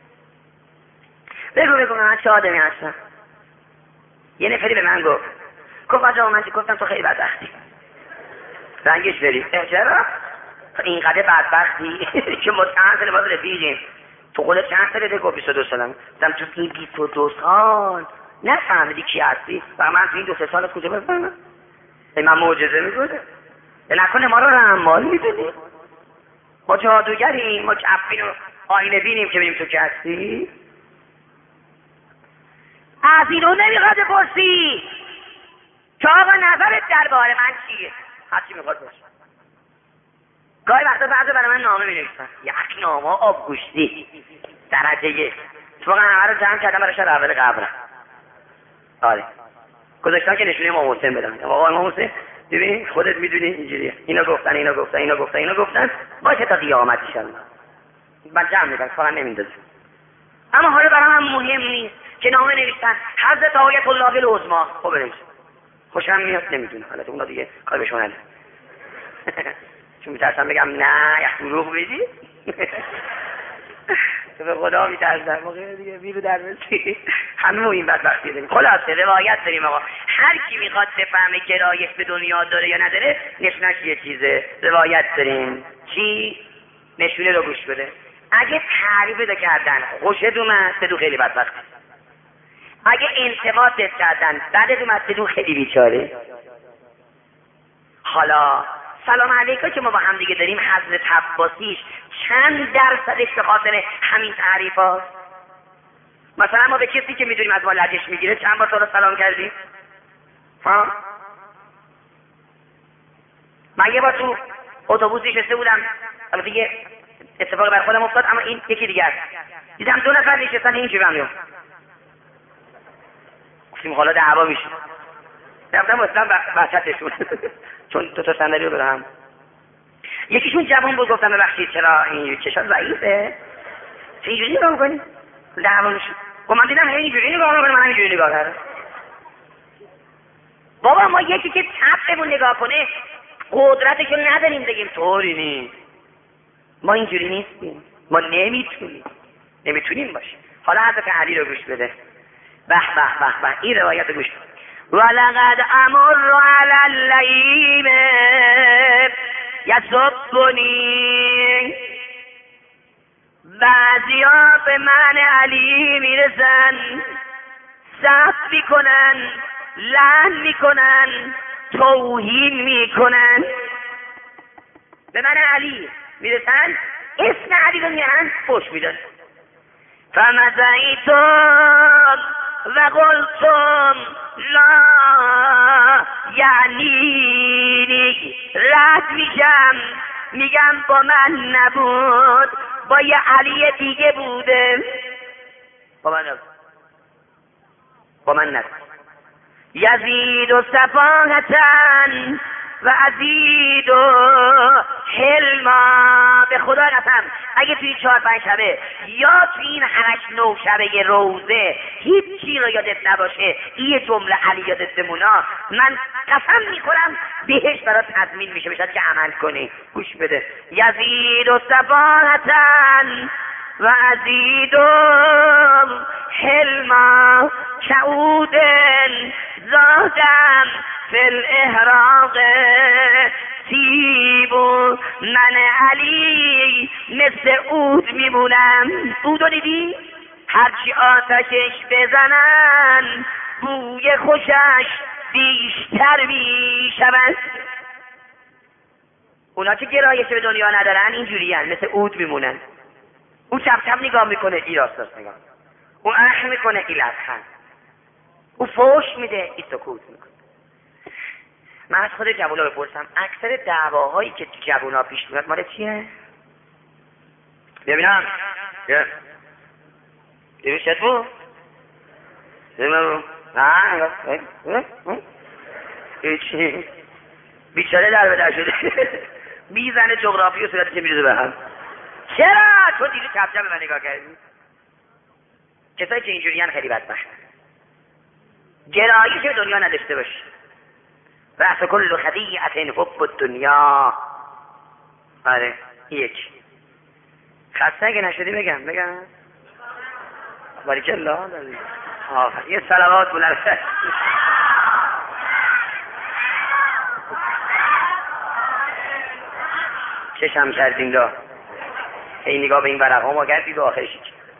Speaker 1: بگو من چه آدمی هستم. یه نفری به من گفت آقا من گفتم تو خیلی بدبختی رنگش بری. چرا؟ اینقدر بدبختی که ما چند ساله باز رفیقیم. تو خودت چند ساله ده؟ گفت 22 سالم. گفتم تو این 22 سال نفهمیدی کی هستی؟ و من تو این 2-3 سال کجا بفهمم؟ من معجزه میکنه. نکنه ما رو رحمال میدونی؟ ما جادوگریم، ما کفین و آینه بینیم که ببینیم تو کی هستی؟ از اینو نمیخواد بپرسی که آقا نظرت درباره من چیه؟ هرچی میخواد باشه. گاهی وقتا بعضی برای من نامه می‌نویسن. یک نامه آبگوشتی درجه 1. واقعا همه رو جمع کردم برای شب اول قبرم. آره. گذاشتم که نشونه امام حسین بدم. آقا امام حسین ببین خودت میدونی اینجوریه. اینا گفتن باشه تا قیامت ان شاءالله. من جمع می‌کنم فقط نمیندازم. اما حالا برای من مهم نیست که نامه نوشتن حضرت آیت الله العظما. خب بنویس. خوشم میاد نمیدونم. حالا تو اونا دیگه کار به شما نداره. چون میترسم بگم نه یک دروغ بگی. تو به خدا میترسم موقع دیگه بیرو در بسی. همه این بدبختی داریم. خلاصه روایت داریم آقا هر کی میخواد بفهمه گرایش به دنیا داره یا نداره نشونش یه چیزه. روایت داریم چی؟ نشونه رو گوش بده. اگه تعریف کردن خوشت اومد بدون خیلی بدبختی. اگه انتقادت کردن بعدت اومد بدون خیلی بیچاره. حالا سلام علیکم که ما با هم دیگه داریم حضرت عباسیش چند درصدش به خاطر همین تعریف هاست؟ مثلا ما به کسی که میدونیم از ما لجش میگیره چند بار تو رو سلام کردیم؟ ها؟ من یه بار تو اتوبوس نشسته بودم. البته یه اتفاق بر خودم افتاد اما این یکی دیگه است. دیدم 2 نفر نشستن اینجوری هم گفتیم حالا دعوا میشه. رفتم اصلا وسطشون چون 2 تا صندلی رو دارم. یکیشون جوان بود. گفتم ببخشید چرا این چشات ضعیفه؟ چه اینجوری نگاه میکنی؟ دعوا میشه. گفت من دیدم اینجوری نگاه میکنه من اینجوری نگاه کردم. بابا ما یکی که طبعمون نگاه کنه قدرتشو نداریم بگیم طوری نیست. ما اینجوری نیستیم. ما نمیتونیم باشیم. حالا حضرت علی رو گوش بده. به این روایت رو گوش بده. ولقد امر علی اللئیم یسبنی. بعضیا به من علی میرسن صف میکنن لعن میکنن توهین میکنن. به من علی میرسن اسم علی رو میرن فحش میدن. فمزعیتم و قلتم لا یعنی رد میشم میگم با من نبود، با یه علی دیگه بوده. با من نبود، با من نبود. یزید و صفاهتن و عزید و حلما. به خدا قسم اگه توی 4-5 شبه یا توی این 8-9 شبه روزه هیچی رو یادت نباشه، یه جمله علی یادت بمونا، من قسم میخورم بهش برات تضمین میشه بشد که عمل کنی. گوش بده. یزید و صفاهتن و عزید و حلما کعودن زادم فی الاحراق سیبو. من علی مثل عود میمونم. عودو دیدی؟ هرچی آتشش بزنن بوی خوشش بیشتر میشود. اونا که گرایش به دنیا ندارن اینجوری هن، مثل عود میمونن. اون چپ چپ نگاه میکنه، این راست نگاه، اون اخ میکنه، این لبخند، اون فوش میده، این سکوت میکنه. من از خود جوونا بپرسم اکثر دعواهایی که جوونا پیش میاد مال چیه؟ ببینم ببین شد بود ببینم چی؟ بیچاره در به در شده میزنه جغرافی و صورتش میریزه به هم. چرا؟ تو دیگه چپ چپ به من نگاه کردی؟ کسایی که اینجوری هن خیلی بدبخت، گرایش به دنیا نداشته باش. رأس کل خدیعة حب الدنیا. آره یک خسته اگه نشدی بگم باریکالله. یه صلوات بلند. چشم کردیم دا این نگاه به این ورقا ما کردید و آخرشی.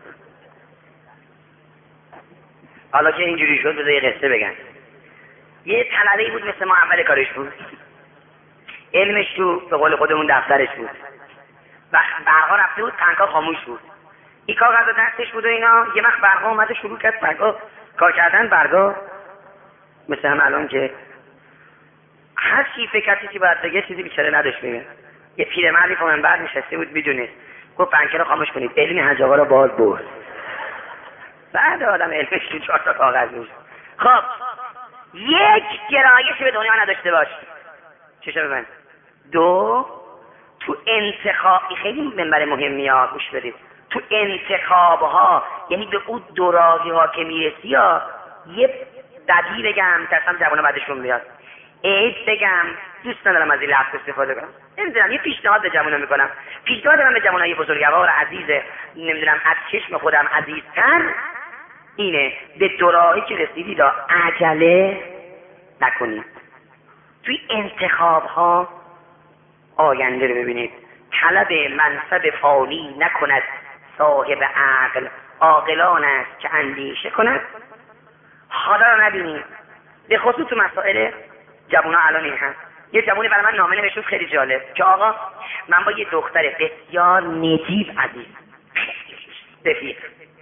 Speaker 1: حالا که اینجوری شد بذار یه قصه بگم. یه طلبه‌ای بود مثل ما، اول کارش بود، علمش تو به قول خودمون دفترش بود، و برقا رفته بود، تنکا خاموش بود، این کاغذ دستش بود و اینا. یه وقت برقا اومده شروع کرد برقا کار کردن. برقا مثل هم الان که هر چی فکر چی باید بگه چیزی بیچاره نداشت بگه. یه پیرمردی پا منبر نشسته بود میدونست، گفت پنکه رو خاموش کنید، علم حج آقا رو باز برد. بعد آدم علمش تو 4 تا کاغذ بود. خب یک، گرایش به دنیا نداشته باش. چشم ببند. 2، تو انتخاب، خیلی منبر مهمی ها، گوش بدید، تو انتخاب ها، یعنی به اون دوراهی ها که میرسی ها، یه بدی بگم ترسم جوانه بعدشون بیاد، عید بگم، دوست ندارم از این لفظ استفاده کنم، نمیدونم، یه پیشنهاد به جوانه میکنم. پیشنهاد من به جوانای بزرگوار عزیز، نمیدونم از چشم خودم عزیزتر اینه، به دوراهی که رسیدید عجله نکنید. توی انتخاب ها آینده رو ببینید. طلب منصب فانی نکند صاحب عقل، عاقلان است که اندیشه کند. حالا رو نبینید. به خصوص تو مسائل جوونا الان این هست. یه جوونی برای من نامه نوشت خیلی جالب که آقا من با یه دختر بسیار نجیب عزیز رفیق،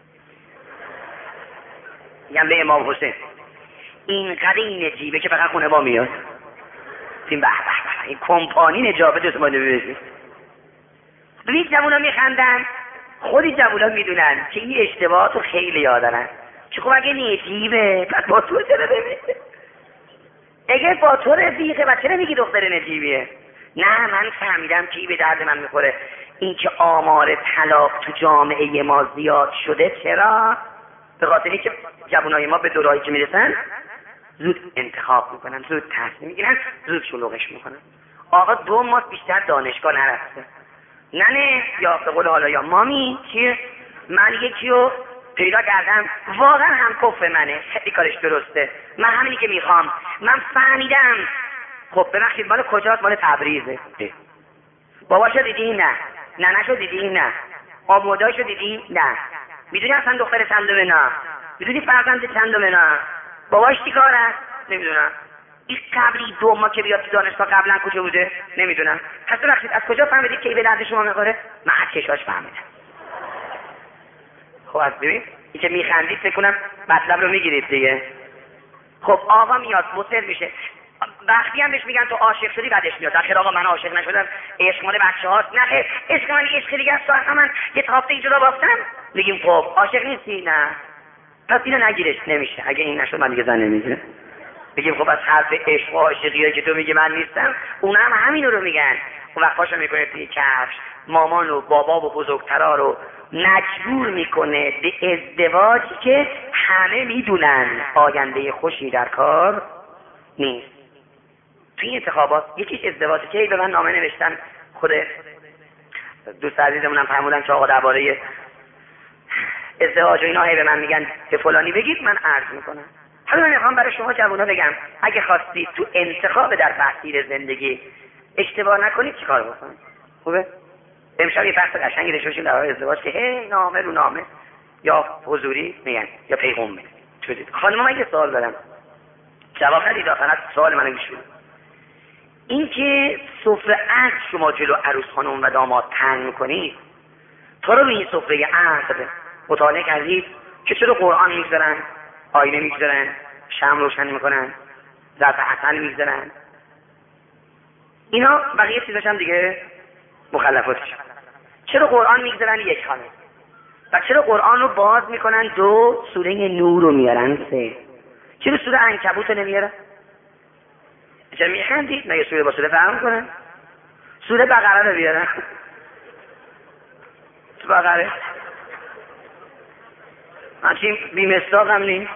Speaker 1: میگم به امام حسین، این قدر نجیبه که فقط خونه ما میاد. این به به این کمپانی نجابه دوست ما نمیشه. ببین جوونا میخندن، خودی جوونا میدونن که این اشتباهاتو خیلی یادن. چه خب اگه نجیبه پس با تو چرا ببینه؟ اگه با تو رفیقه و چرا میگی دختر نجیبیه؟ نه من فهمیدم که این به درد من میخوره. این که آمار طلاق تو جامعه ما زیاد شده. چرا؟ به خاطری که جوانای ما به دورایی که میرسن زود انتخاب میکنن، زود تصمیم میگیرن، زود شلوغش میکنن. آقا 2 ماه بیشتر دانشگاه نرفته، ننه یا به قول حالا یا مامی چیه، من یکی رو پیدا کردم واقعا هم کف منه، خیلی کارش درسته، من همینی که میخوام، من فهمیدم. خب ببخشید مال کجاست؟ مال تبریزه. باباشو دیدی؟ نه. ننهشو دیدی؟ نه. آموداشو دیدی؟ نه. میدونی اصلا دختر چندمه؟ نه. میدونی فرزند چندمه؟ نه. باباش چی کار است؟ نمیدونم. این قبلی 2 ماه که بیاد تو دانشگاه قبلا کجا بوده؟ نمیدونم. پس ببخشید از کجا فهمیدید که این به درد شما میخوره؟ من از چشاش فهمیدم. خب از ببین این که میخندید فکر کنم مطلب رو میگیرید دیگه. خب آقا میاد مصر میشه، وقتی هم بهش میگن تو عاشق شدی بعدش میاد آخر آقا من عاشق نشدم، عشق مال بچه‌هاست. نه خیر، عشق من عشق دیگه است. اصلا من یه تافته اینجا بافتم میگیم خب عاشق نیستی؟ نه. پس اینو نگیرش، نمیشه. اگه این نشد من دیگه زن نمیگیرم. بگیم خب از حرف عشق و عاشقی که تو میگی من نیستم، اونا هم همینو رو میگن. اون وقت پاشو میکنه توی کفش، مامان و بابا و بزرگترا رو مجبور میکنه به ازدواجی که همه میدونن آینده خوشی در کار نیست. توی این انتخابات یکیش ازدواجی که به من نامه نوشتن، خود دوست عزیزمونم فرمودن که آقا درباره ازدواج و اینا به من میگن به فلانی بگید، من عرض میکنم. حالا من میخوام برای شما جوونا بگم اگه خواستید تو انتخاب در مسیر زندگی اشتباه نکنید چیکار بکنید؟ خوبه؟ امشب یه بحث قشنگی داشته باشیم درباره ازدواج که هی نامه رو نامه یا حضوری میگن یا پیغام میگن. چودید خانم من یه سوال دارم جواب ندید، فقط سوال منو گوش بدید. این که سفره عقد شما جلو عروس خانم و داماد تنگ میکنید، تو رو به این سفره عقد مطالعه کردید که چرا قرآن میگذارن، آینه میگذارن، شمع روشن میکنن، ظرف عسل میگذارن؟ اینا بقیه چیزاش هم دیگه مخلفاتش. چرا قرآن میگذارن یک خانه و چرا قرآن رو باز میکنن دو، سوره نور رو میارن سه، چرا سوره عنکبوت رو نمیارن؟ چرا میخندید؟ مگه سوره با سوره فهم کنن؟ سوره بقره رو بیارن. بقره همچین بیمستاق هم نیست.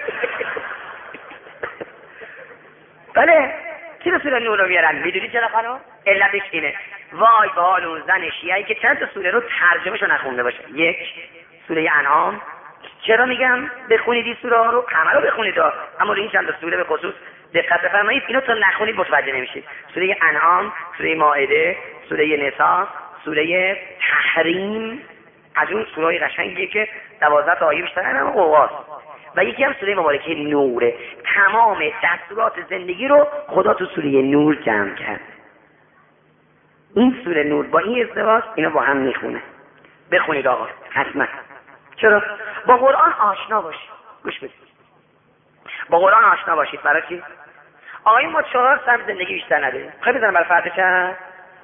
Speaker 1: بله چرا سوره نور رو بیارن؟ میدونی چرا خانم؟ علتش اینه وای به حال اون زن شیعه‌ای که چند تا سوره رو ترجمه‌شو نخونده باشه. یک، سوره انعام. چرا میگم بخونید این سوره ها رو؟ همه رو بخونید ها، اما این چند تا سوره به خصوص دقت بفرمایید، اینو تا نخونید متوجه نمیشید. سوره انعام، سوره مائده، سوره نساء، سوره تحریم، از اون سوره‌های قشنگیه که 12 تا آیه بیشتر هم قواست. و یکی هم سوره مبارکه نوره. تمام دستورات زندگی رو خدا تو سوره نور جمع کرد. این سوره نور با این ازدواج اینو با هم میخونه. بخونید آقا حتما. چرا؟ با قرآن آشنا باشید. گوش بدید. با قرآن آشنا باشید. برای چی؟ آقای ما 4 سال زندگی بیشتر نداریم. خیلی بزنم برای فاتحه.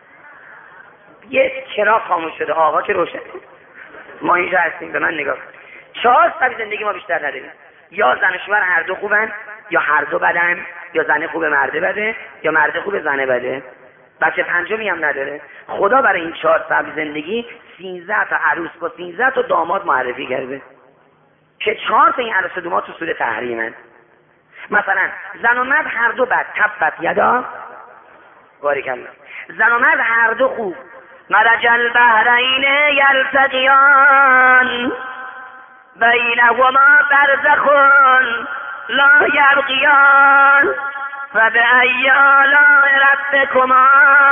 Speaker 1: یه چراغ خاموش شده، آقا که روشن. ما اینجا هستیم، به من نگاه. 4 سال زندگی ما بیشتر نداریم. یا زن و شوهر هر دو خوبن، یا هر دو بدن، یا زن خوب مرده بده، یا مرده خوب زنه بده. بچه پنجمی هم نداره. خدا برای این 4 سال زندگی 13 تا عروس با 13 تا داماد معرفی کرده که 4 تا این عروس و داماد تو سوره تحریمن. مثلا زن و مرد هر دو بد، تبت یدا بارک الله. زن و مرد هر دو خوب. مرج البحرین یلتقیان بینهما برزخ لا یبغیان و به ای آلاء ربکما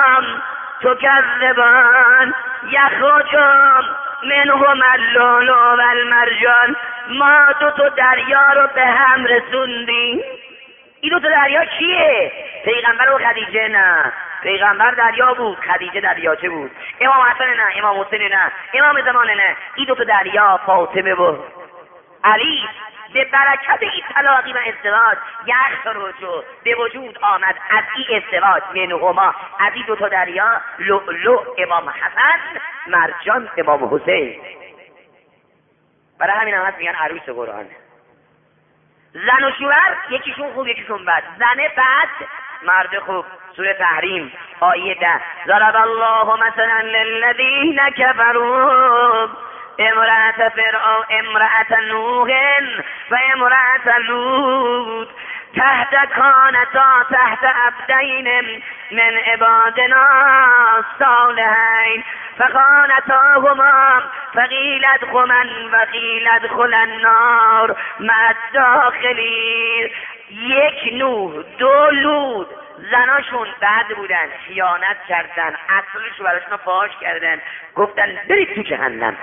Speaker 1: تکذبان یخرج منهما اللؤلؤ والمرجان. ما دو دریا رو به هم رسوندیم. این دو دریا کیه؟ پیغمبر و خدیجه؟ نه، پیغمبر دریا بود، خدیجه دریاچه بود. امام حسن نه، امام حسین نه، امام زمان نه. این دو دریا فاطمه و علی. به برکت این طلاقی و ازدواج یخرج به وجود آمد از این ازدواج منهما، از این 2 دریا، لؤلؤ امام حسن، مرجان امام حسین. برای همین هم هست میگن عروس قرآن. زن و شوهر یکیشون خوب یکیشون بد. زن بد، مرد خوب. سوره تحریم آیه 10. ضرب الله مثلا للذین کفروا امرأة فرعون امرأة نوح و امرأة لوط كانتا تحت عبدین من عبادنا صالحین فخانتاهما فقیل ادخلا النار مع الداخلین. 1 نوح 2 لوط. زناشون بد بودن، خیانت کردن، اصلشو براشون فاش کردن، گفتن برید تو جهنم.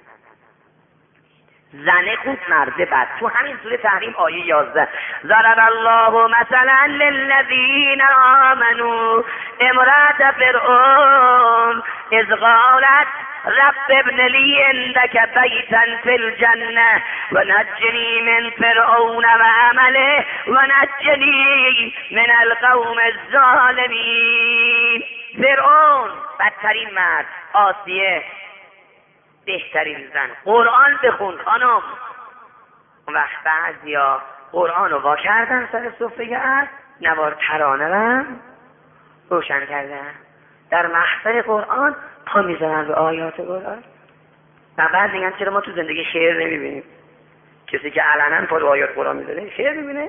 Speaker 1: زن خوب مرد بد. تو همین سوره تحریم آیه 11. ضرب الله مثلا للذین آمنوا امرأة فرعون اذ قالت رب ابن لی عندك بیتا فی الجنه و نجنی من فرعون و عمله و نجنی من القوم الظالمین. فرعون بدترین مرد، آسیه بهترین زن. قرآن بخون خانم. اون وقت بعضیا قرآن رو وا کردن سر سفره عرض، نوار ترانه رو روشن کردن، در محفل قرآن پا میزنن به آیات قرآن و بعد میگن چرا ما تو زندگی شعر نمیبینیم؟ کسی که علنا پا رو آیات قرآن میزنه شعر میبینه؟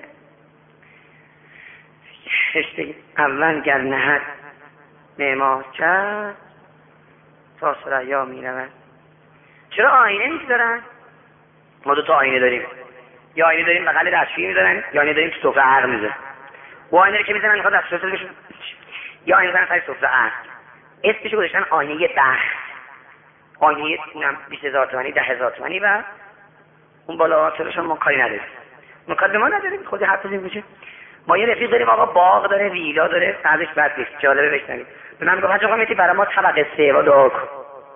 Speaker 1: اول گر نهد معمار کرد تا ثریا میرود. چرا آینه میذارن؟ ما 2 آینه داریم، یا آینه داریم بغل دستشویی میذارن، یا آینه داریم تو سفره عرق میذارن. و آینه رو که میذارن میخواد دستشویی بشه، یا آینه میذارن سر سفره عرق. اسمشو گذاشتن آینه بخت. آینه اونم 20,000 تومانی، 10,000 تومانی و اون بالا آتلش ما کاری نداریم. مقدمه نداریم، خودی حرف بزنیم بشه. ما یه رفیق داریم آقا، باغ داره، ویلا داره، ازش بد نیست، جالبه بشنوید. به من گفت حاج آقا میتی برای ما طبقه 3 و دعا کن.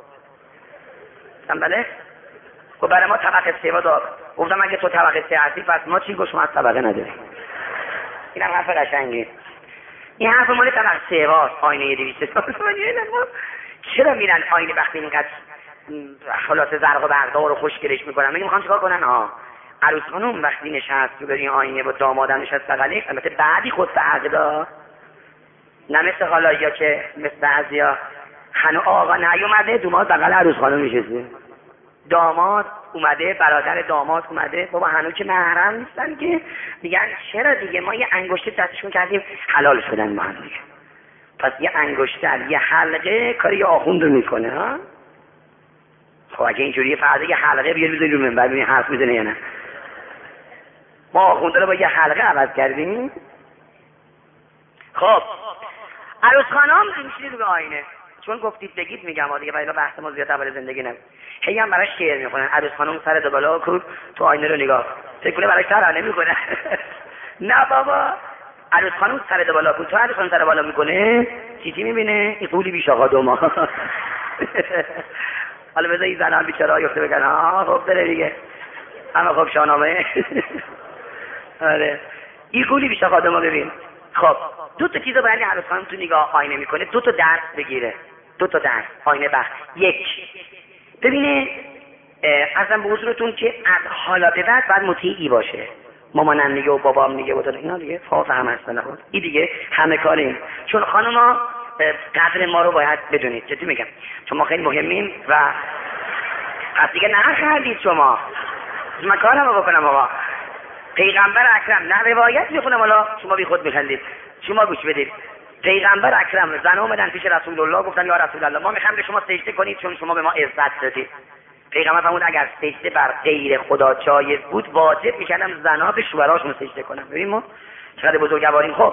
Speaker 1: بله؟ گفت برای ما طبقه 3 و دعا کن. گفتم اگه تو طبقه 3 هستی پس ما چی؟ گفت شما از طبقه نداری. اینم حرف قشنگه. این حرف مال طبقه 3 واست. آینه 200 تومانی. چرا میرن آینه وقتی اینقدر خلاص زرق و برقدار رو خوشگلش میکنن؟ میخوام چیکار کنن؟ عروس خانم وقتی نشست تو برای آینه با دامادم نشست بغلش، البته بعدی خود به عقدا، نه مثل حالا یا که مثل بعضیا هنو آقا نیومده دوماد بغل عروس خانم نشسته، داماد اومده، برادر داماد اومده، بابا هنو که محرم نیستن که، میگن چرا دیگه ما یه انگشت دستشون کردیم حلال شدن ما هم دیگه. پس یه انگشتر یه حلقه کاری یه آخوند رو میکنه ها. خب اگه اینجوری فرض یه حلقه بیار بزنی رو منبر ببین حرف میزنه یا نه. ما آخونده رو با یه حلقه عوض کردیم. خب عروس خانم میشینید رو به آینه، چون گفتید بگید میگم دیگه، ولی بحث ما زیاد درباره زندگی نمیشه. هی هم براش شعر میخونن. عروس خانم سر دو بالا کن تو آینه رو نگاه، فکر کنه براش ترانه میکنه. نه بابا، عروس خانم سر دو بالا کن، تو عروس خانم سر بالا میکنه چی میبینه؟ این قولی بیش آقا دوما. حالا بذار این زنان بیچاره یفته بگن خب بره دیگه، اما خب شاهنامه. آره این قولی بیش آقا دوما. ببین خب 2 تا چیزو باید عروس خانم تو نگاه آینه میکنه، 2 تا درس بگیره، 2 تا درس آینه بخت. یک، ببینه ازم به حضورتون که از حالا به بعد باید مطیعی باشه. مامانم میگه و بابام میگه و اینا دیگه فهم هستن. این دیگه همه کاریم، چون خانوما قدر ما رو باید بدونید. جدی میگم، چون ما خیلی مهمیم و پس دیگه نخردید شما. من کارمو بکنم آقا. پیغمبر اکرم، نه روایت میخونم حالا شما بی خود میخندید، شما گوش بدید. پیغمبر اکرم زن اومدن پیش رسول الله گفتن یا رسول الله ما میخوایم به شما سجده کنید چون شما به ما عزت دادید. پیغمبر فرمود اگر سجده بر غیر خدا جایز بود واجب میکردم زنا به شوهراشون سجده کنن. ببین ما چقدر بزرگواریم. خب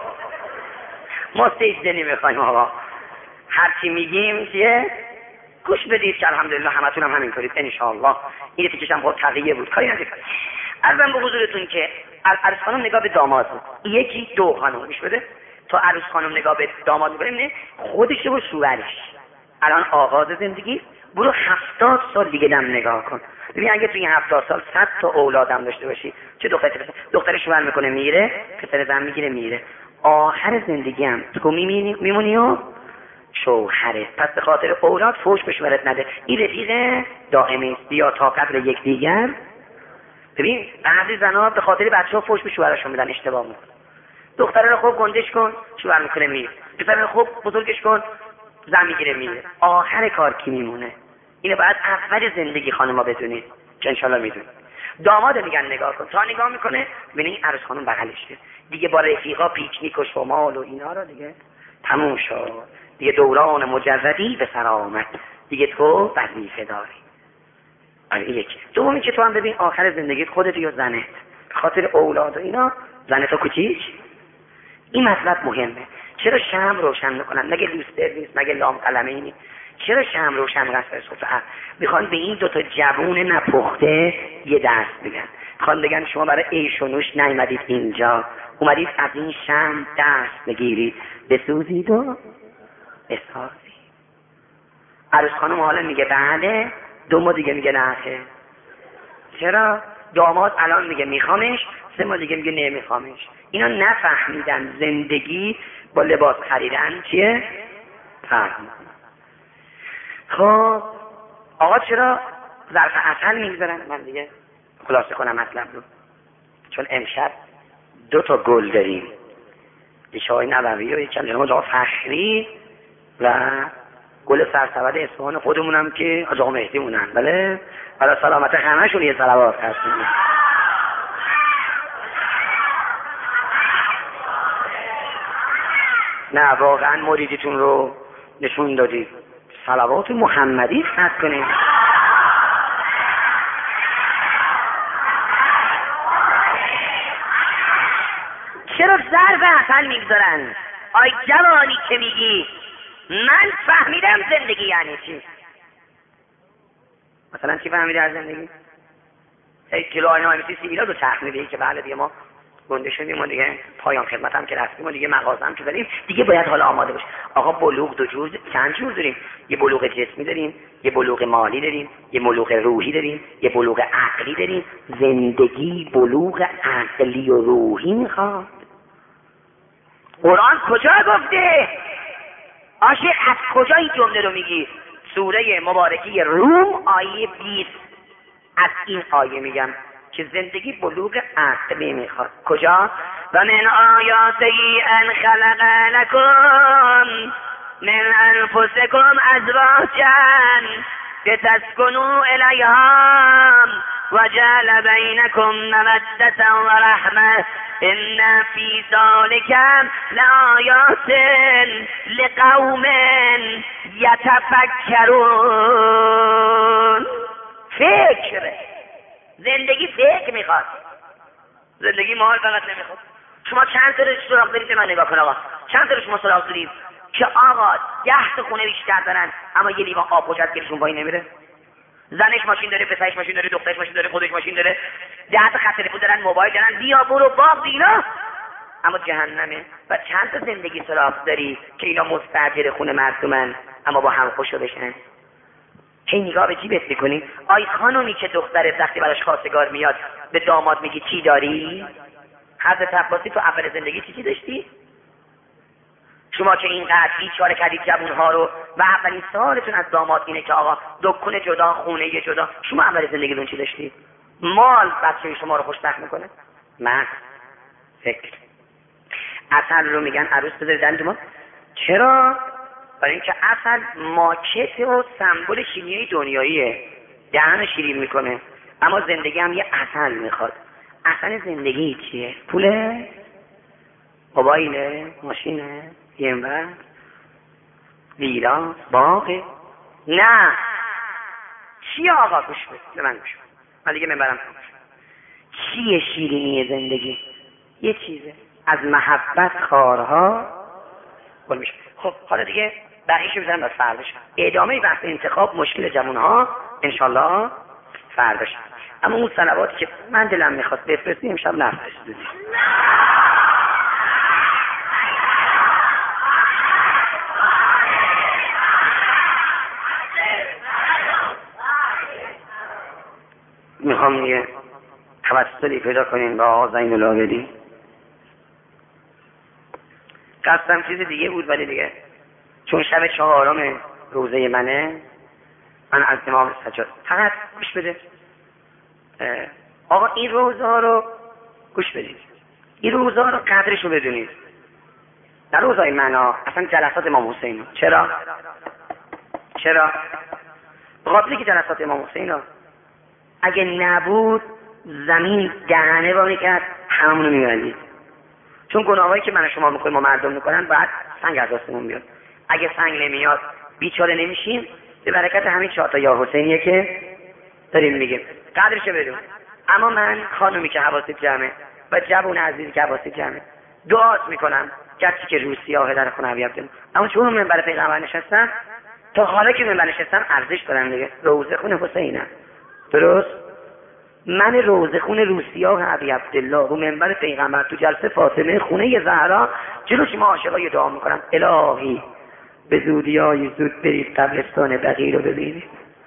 Speaker 1: ما سجده نمیخوایم آقا، هر چی میگیم چیه؟ گوش بدید که الحمدلله همتون هم همین کارید ان شاء الله. این تیکش هم خود تقیه بود، کاری نداره. عرضم به حضورتون که عروس خانم نگاه به داماد بود. یکی دو خانم گوش بده. تا عروس خانم نگاه به داماد میکنه نه خودش و شوهرش. الان آغاز زندگی، برو 70 سال دیگه دم نگاه کن. ببین اگه تو این 70 سال 100 تا اولادم داشته باشی، چه دختر شوهر میکنه میره، پسر زن میگیره میره، آخر زندگی هم تو میمونی و شوهره. پس به خاطر اولاد فوش به شوهرت نده. این رفیق دائمی است یا تا قبل یکدیگر. ببین بعضی زنها به خاطر بچه‌ها فوش به شوهرشون میدن، اشتباه میکنن. دختره رو خوب گندش کن، شوهر میکنه میره. پسر رو خوب بزرگش کن، زن میگیره میره. آخر کار کی میمونه؟ اینو باید اول زندگی خانم‌ها بدونید که انشالله میدونید. داماد میگن نگاه کن، تا نگاه میکنه ببین عروس خانم بغلشه دیگه، با رفیقا پیکنیک و شمال و اینا رو دیگه تموم شد دیگه، دوران مجردی به سر آمد دیگه، تو وظیفه داری. آره یکی. دومی که تو هم ببین آخر زندگیت خودت یا زنت خاطر اولاد و اینا زنت و کوچیک، این مطلب مهمه. چرا شمع روشن میکنن؟ مگه لوستر نیست؟ مگه لام قلمه ای نیست؟ چرا شمع روشن قصر صفحه؟ میخوان به این 2 تا جوون نپخته یه درس بگن. میخوان بگن شما برای عیش و نوش نیومدید اینجا، اومدید از این شمع درس بگیرید، بسوزید و بسازید. عروس خانم حالا میگه بله، 2 ماه دیگه میگه نه خیر. چرا؟ داماد الان میگه میخوامش، 3 ماه دیگه میگه نمیخوامش. اینا نفهمیدن زندگی با لباس خریدن چیه؟ فرق میکنه. خب آقا چرا ظرف عسل میگذارن؟ من دیگه خلاصه کنم مطلب رو، چون امشب 2 تا گل داریم، یکی آقای نبوی و یکی هم جناب آقا فخری و گل سرسبد اصفهان خودمونم که از آقا مهدی مونن. بله برای سلامت همه‌شون یه صلوات هستیم. نه واقعا مریدیتون رو نشون دادید، صلوات محمدی خط کنید. چرا ظرف عسل میگذارن؟ آی جوانی که میگی من فهمیدم زندگی یعنی چی. مثلا چی فهمیده از زندگی؟ یک کیلو آینه همیسی سیبیلا رو چرخ میدهی که بله دیگه ما گنده شدیم و دیگه پایان خدمت هم که رفتیم و دیگه مغازه هم که داریم دیگه باید حالا آماده باشه. آقا بلوغ 2 جور، چند جور داریم؟ یه بلوغ جسمی داریم، یه بلوغ مالی داریم، یه بلوغ روحی داریم، یه بلوغ عقلی داریم. زندگی بلوغ عقلی و روحی میخواد. قرآن کجا گفته؟ عاشق از کجا این جمله رو میگی؟ سوره مبارکه روم آیه 20. از این آیه میگم که زندگی بلوغ عقلی میخواد. کجا؟ و من آیاته ان خلق لکم من انفسکم ازواجا لتسکنوا الیها و جعل بینکم مودة و رحمة ان فی ذلک لآیات لقوم یتفکرون. فکر، زندگی فکر میخواد، زندگی مال فقط نمیخواد. شما چند تا سراغ دارید؟ به من نگاه کن آقا، چند تا شما سراغ دارید که آقا 10 تا خونه بیشتر دارن اما یه لیوان آب حجت گیرشون پایین نمیره؟ زنش ماشین داره، پسرش ماشین داره، دخترش ماشین داره، خودش ماشین داره، 10 تا خط تلفن دارن، موبایل دارن، بیا برو باغ اینا، اما جهنمه. و چند تا زندگی سراغ داری که اینا مستاجر خونه مردمن اما با هم خوشو بشن؟ هی نگاه به جیبت میکنی. آی خانومی که دخترت وقتی براش خواستگار میاد به داماد میگی چی داری؟ حضرت عباسی تو اول زندگی چی داشتی؟ شما که اینقدر بیچاره کردید جوونها رو و اولین سوالتون از داماد اینه که آقا دکون جدا، خونه جدا، شما اول زندگیتون چی داشتید؟ مال بچه شما رو خوشبخت میکنه؟ من فکر. عسل رو میگن عروس بذارید دندون. چرا؟ برای اینکه عسل ماکت و سمبل شیمیایی دنیاییه، دهن شیرین میکنه. اما زندگی هم یه عسل میخواد. عسل زندگی چیه؟ پوله؟ موبایله؟ ماشینه؟ یمبر؟ ویلا؟ باغه؟ نه. چیه آقا؟ گوش بده، به من گوش بده، من دیگه منبرم خاموش. چیه شیرینی زندگی؟ یه چیزه، از محبت خارها گل میشه. خب حالا دیگه بقیه‌شو بزنم بس فرداش ادامه بحث انتخاب مشکل جوانها انشالله فرداش. اما اون صلواتی که من دلم میخواست بفرستی امشب نفرستیدی. میخوام یه توسلی پیدا کنین با آقا زین العابدین. قصدم چیز دیگه بود ولی دیگه چون شب 4 روزه منه، من از امام سجاد فقط گوش بده. آقا این روزه ها رو گوش بدید، این روزه ها رو قدرش رو بدونید. در روزهای منا اصلا جلسات امام حسین. چرا؟ بخاطر که جلسات امام حسین اگه نبود زمین دهنه با میکرد همونو میبندید. چون گناهایی که من شما میکنیم و مردم میکنن باید سنگ از آسمون بیاد. اگه سنگ نمیاد بیچاره نمیشیم. به برکت همین 4 تا یا حسینیه که داریم میگیم قدرشو بدون. اما من خانومی که حواست جمعه و جوون عزیزی که حواست جمعه دعات میکنم گرچه که روز سیاهه در خونه عبیدالله، اما چون من برای پیغمبر نشستم تا حالا که من نشستم ارزش دارم دیگه. روزه خونه حسینم، درست؟ من روزه خونه روسیاه ابی عبدالله رو منبر پیغمبر تو جلسه فاطمه خونه زهرا جلوش ما عاشقای دعا میکنم الهی به زودیای زود برید قبرستان بقیع رو ببینید.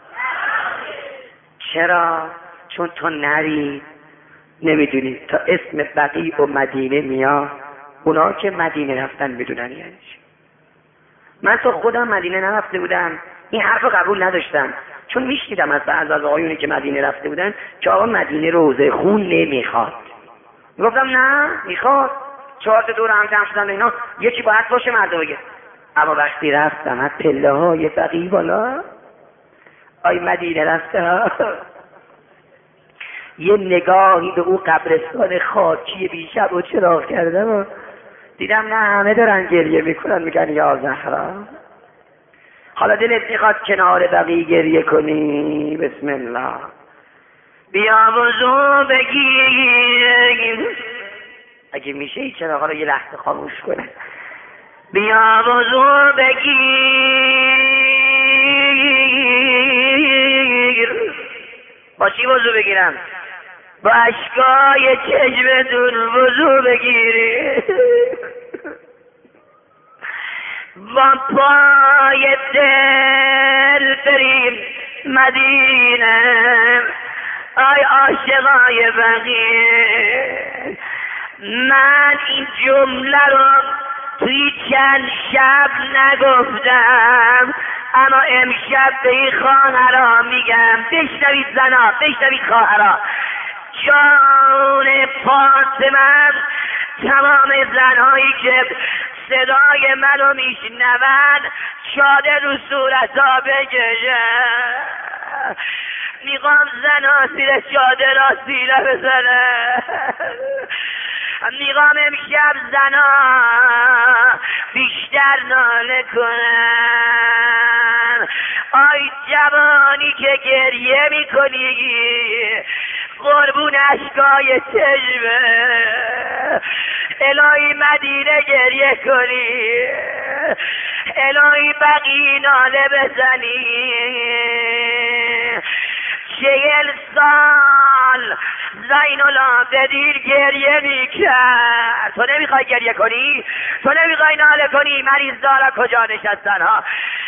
Speaker 1: چرا؟ چون تو نری نمیدونی تا اسم بقیع و مدینه میاد، اونا که مدینه رفتن میدونن یعنی چی. من تو خودم مدینه نرفته بودم، این حرف رو قبول نداشتم، چون میشنیدم از بعض از آقایونی که مدینه رفته بودن که آقا مدینه روزه خون نمیخواد. گفتم نه میخواد، 4 تا دور هم جمع شدن اینا، یکی باید باشه مردم بگه. اما وقتی رفتم از پله های بقیع بالا، آی مدینه رفته ها، یه نگاهی به او قبرستان خاکی بیشب و چراغ کردم و دیدم نه همه دارن گریه میکنن، میگن یا زهرا. حالا دلت میخواد کنار بقیع گریه کنی؟ بسم الله، بیا وضو بگیر. اگه میشه این چراغا رو یه لحظه خاموش کنه. بیا وضو بگیر. با چی وضو بگیرم؟ با اشکای چشمتون وضو بگیری، با پای دل بریم مدینه. آی عاشقای بقیع، من این جمله رو توی چند شب نگفتم، اما امشب به این خواهرها میگم بشنوید زنا، بشنوید خواهرها. جان فاطمه، تمام زنهایی که صدای منو میشنون چادر رو صورتا بکشن. میخوام زنها زیر چادر آسیله بزنن. میخوام امشب زنها بیشتر ناله کنن. آی جوانی که گریه میکنی قربون اشکای چشمه، الهی مدینه گریه کنی، الهی بقیع ناله بزنی. 40 سال زین العابدین گریه میکرد. تو نمیخوای گریه کنی؟ تو نمیخوای ناله کنی؟ مریض دارا کجا نشستن ها؟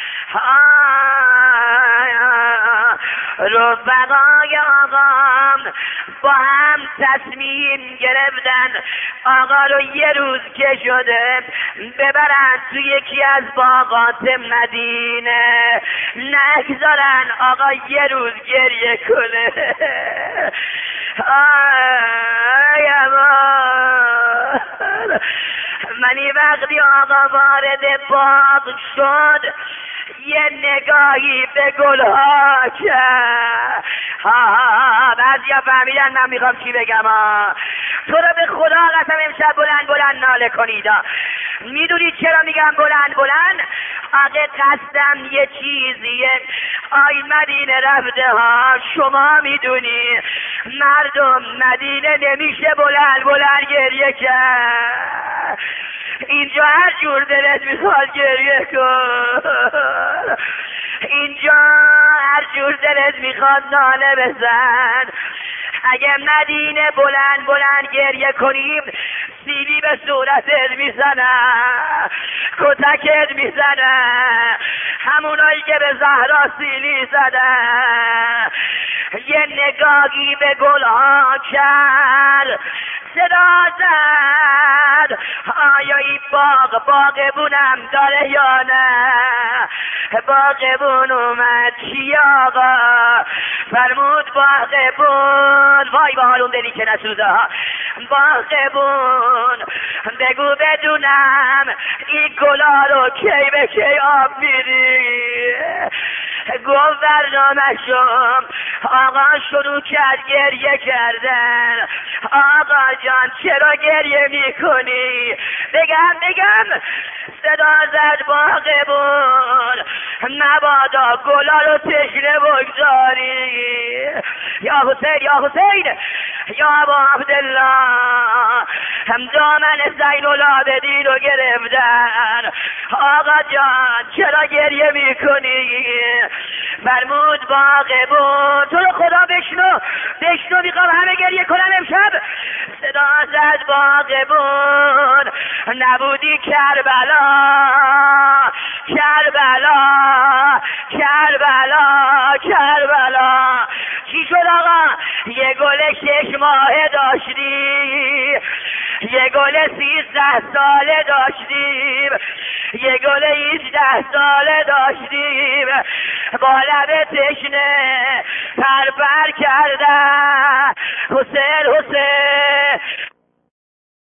Speaker 1: رفقای آقام با هم تصمیم گرفتن آقا رو یه روز که شده ببرن توی یکی از باغات مدینه، نگذارن آقا یه روز گریه کنه. آی امان، منی وقتی آقا وارد باغ شد یه نگاهی به گلها کرد. بعضیا فهمیدن من میخوام چی بگم. تو رو به خدا قسم امشب بلند بلند ناله کنید. میدونید چرا میگم بلند بلند؟ آقا قصدم یه چیزیه. آی مدینه رفته ها، شما میدونی مردم مدینه نمیشه بلند بلند گریه کرد. اینجا هر جور دلت میخواد گریه کن، اینجا هر جور دلت میخواد ناله بزن. اگه مدینه بلند بلند گریه کنیم سیلی به صورتت میزنه، کتکت میزنه، همونایی که به زهرا سیلی زده. یه نگاهی به گلها کرد، صدا زد آیا این باغبونم داره یا نه؟ باغبون اومد چی آقا؟ فرمود باغبون، وای با حال اون دلی که نسوزه ها. باغبون بگو بدونم این گلا رو کی به کی آب میری؟ گفت برنامه شم. آقا شروع کرد گریه کردن. آقا جان چرا گریه میکنی؟ بگم صدا زد باغبون مبادا گلا رو تشنه بگذاری. یا حسین یا حسین یا ابا عبدالله، هم دامن زین العابدین رو گرفتن. آقا جان چرا گریه میکنی؟ فرمود باغبون تو رو خدا بشنو میخوام همه گریه کنم امشب. صدا زد باغبون نبودی کربلا کربلا کربلا کربلا. چی شد آقا؟ یه گل 6 ماهه داشتی، یه گل 13 ساله داشتیم، یه گل 18 ساله داشتیم، با لب تشنه پر پر کردن. حسین حسین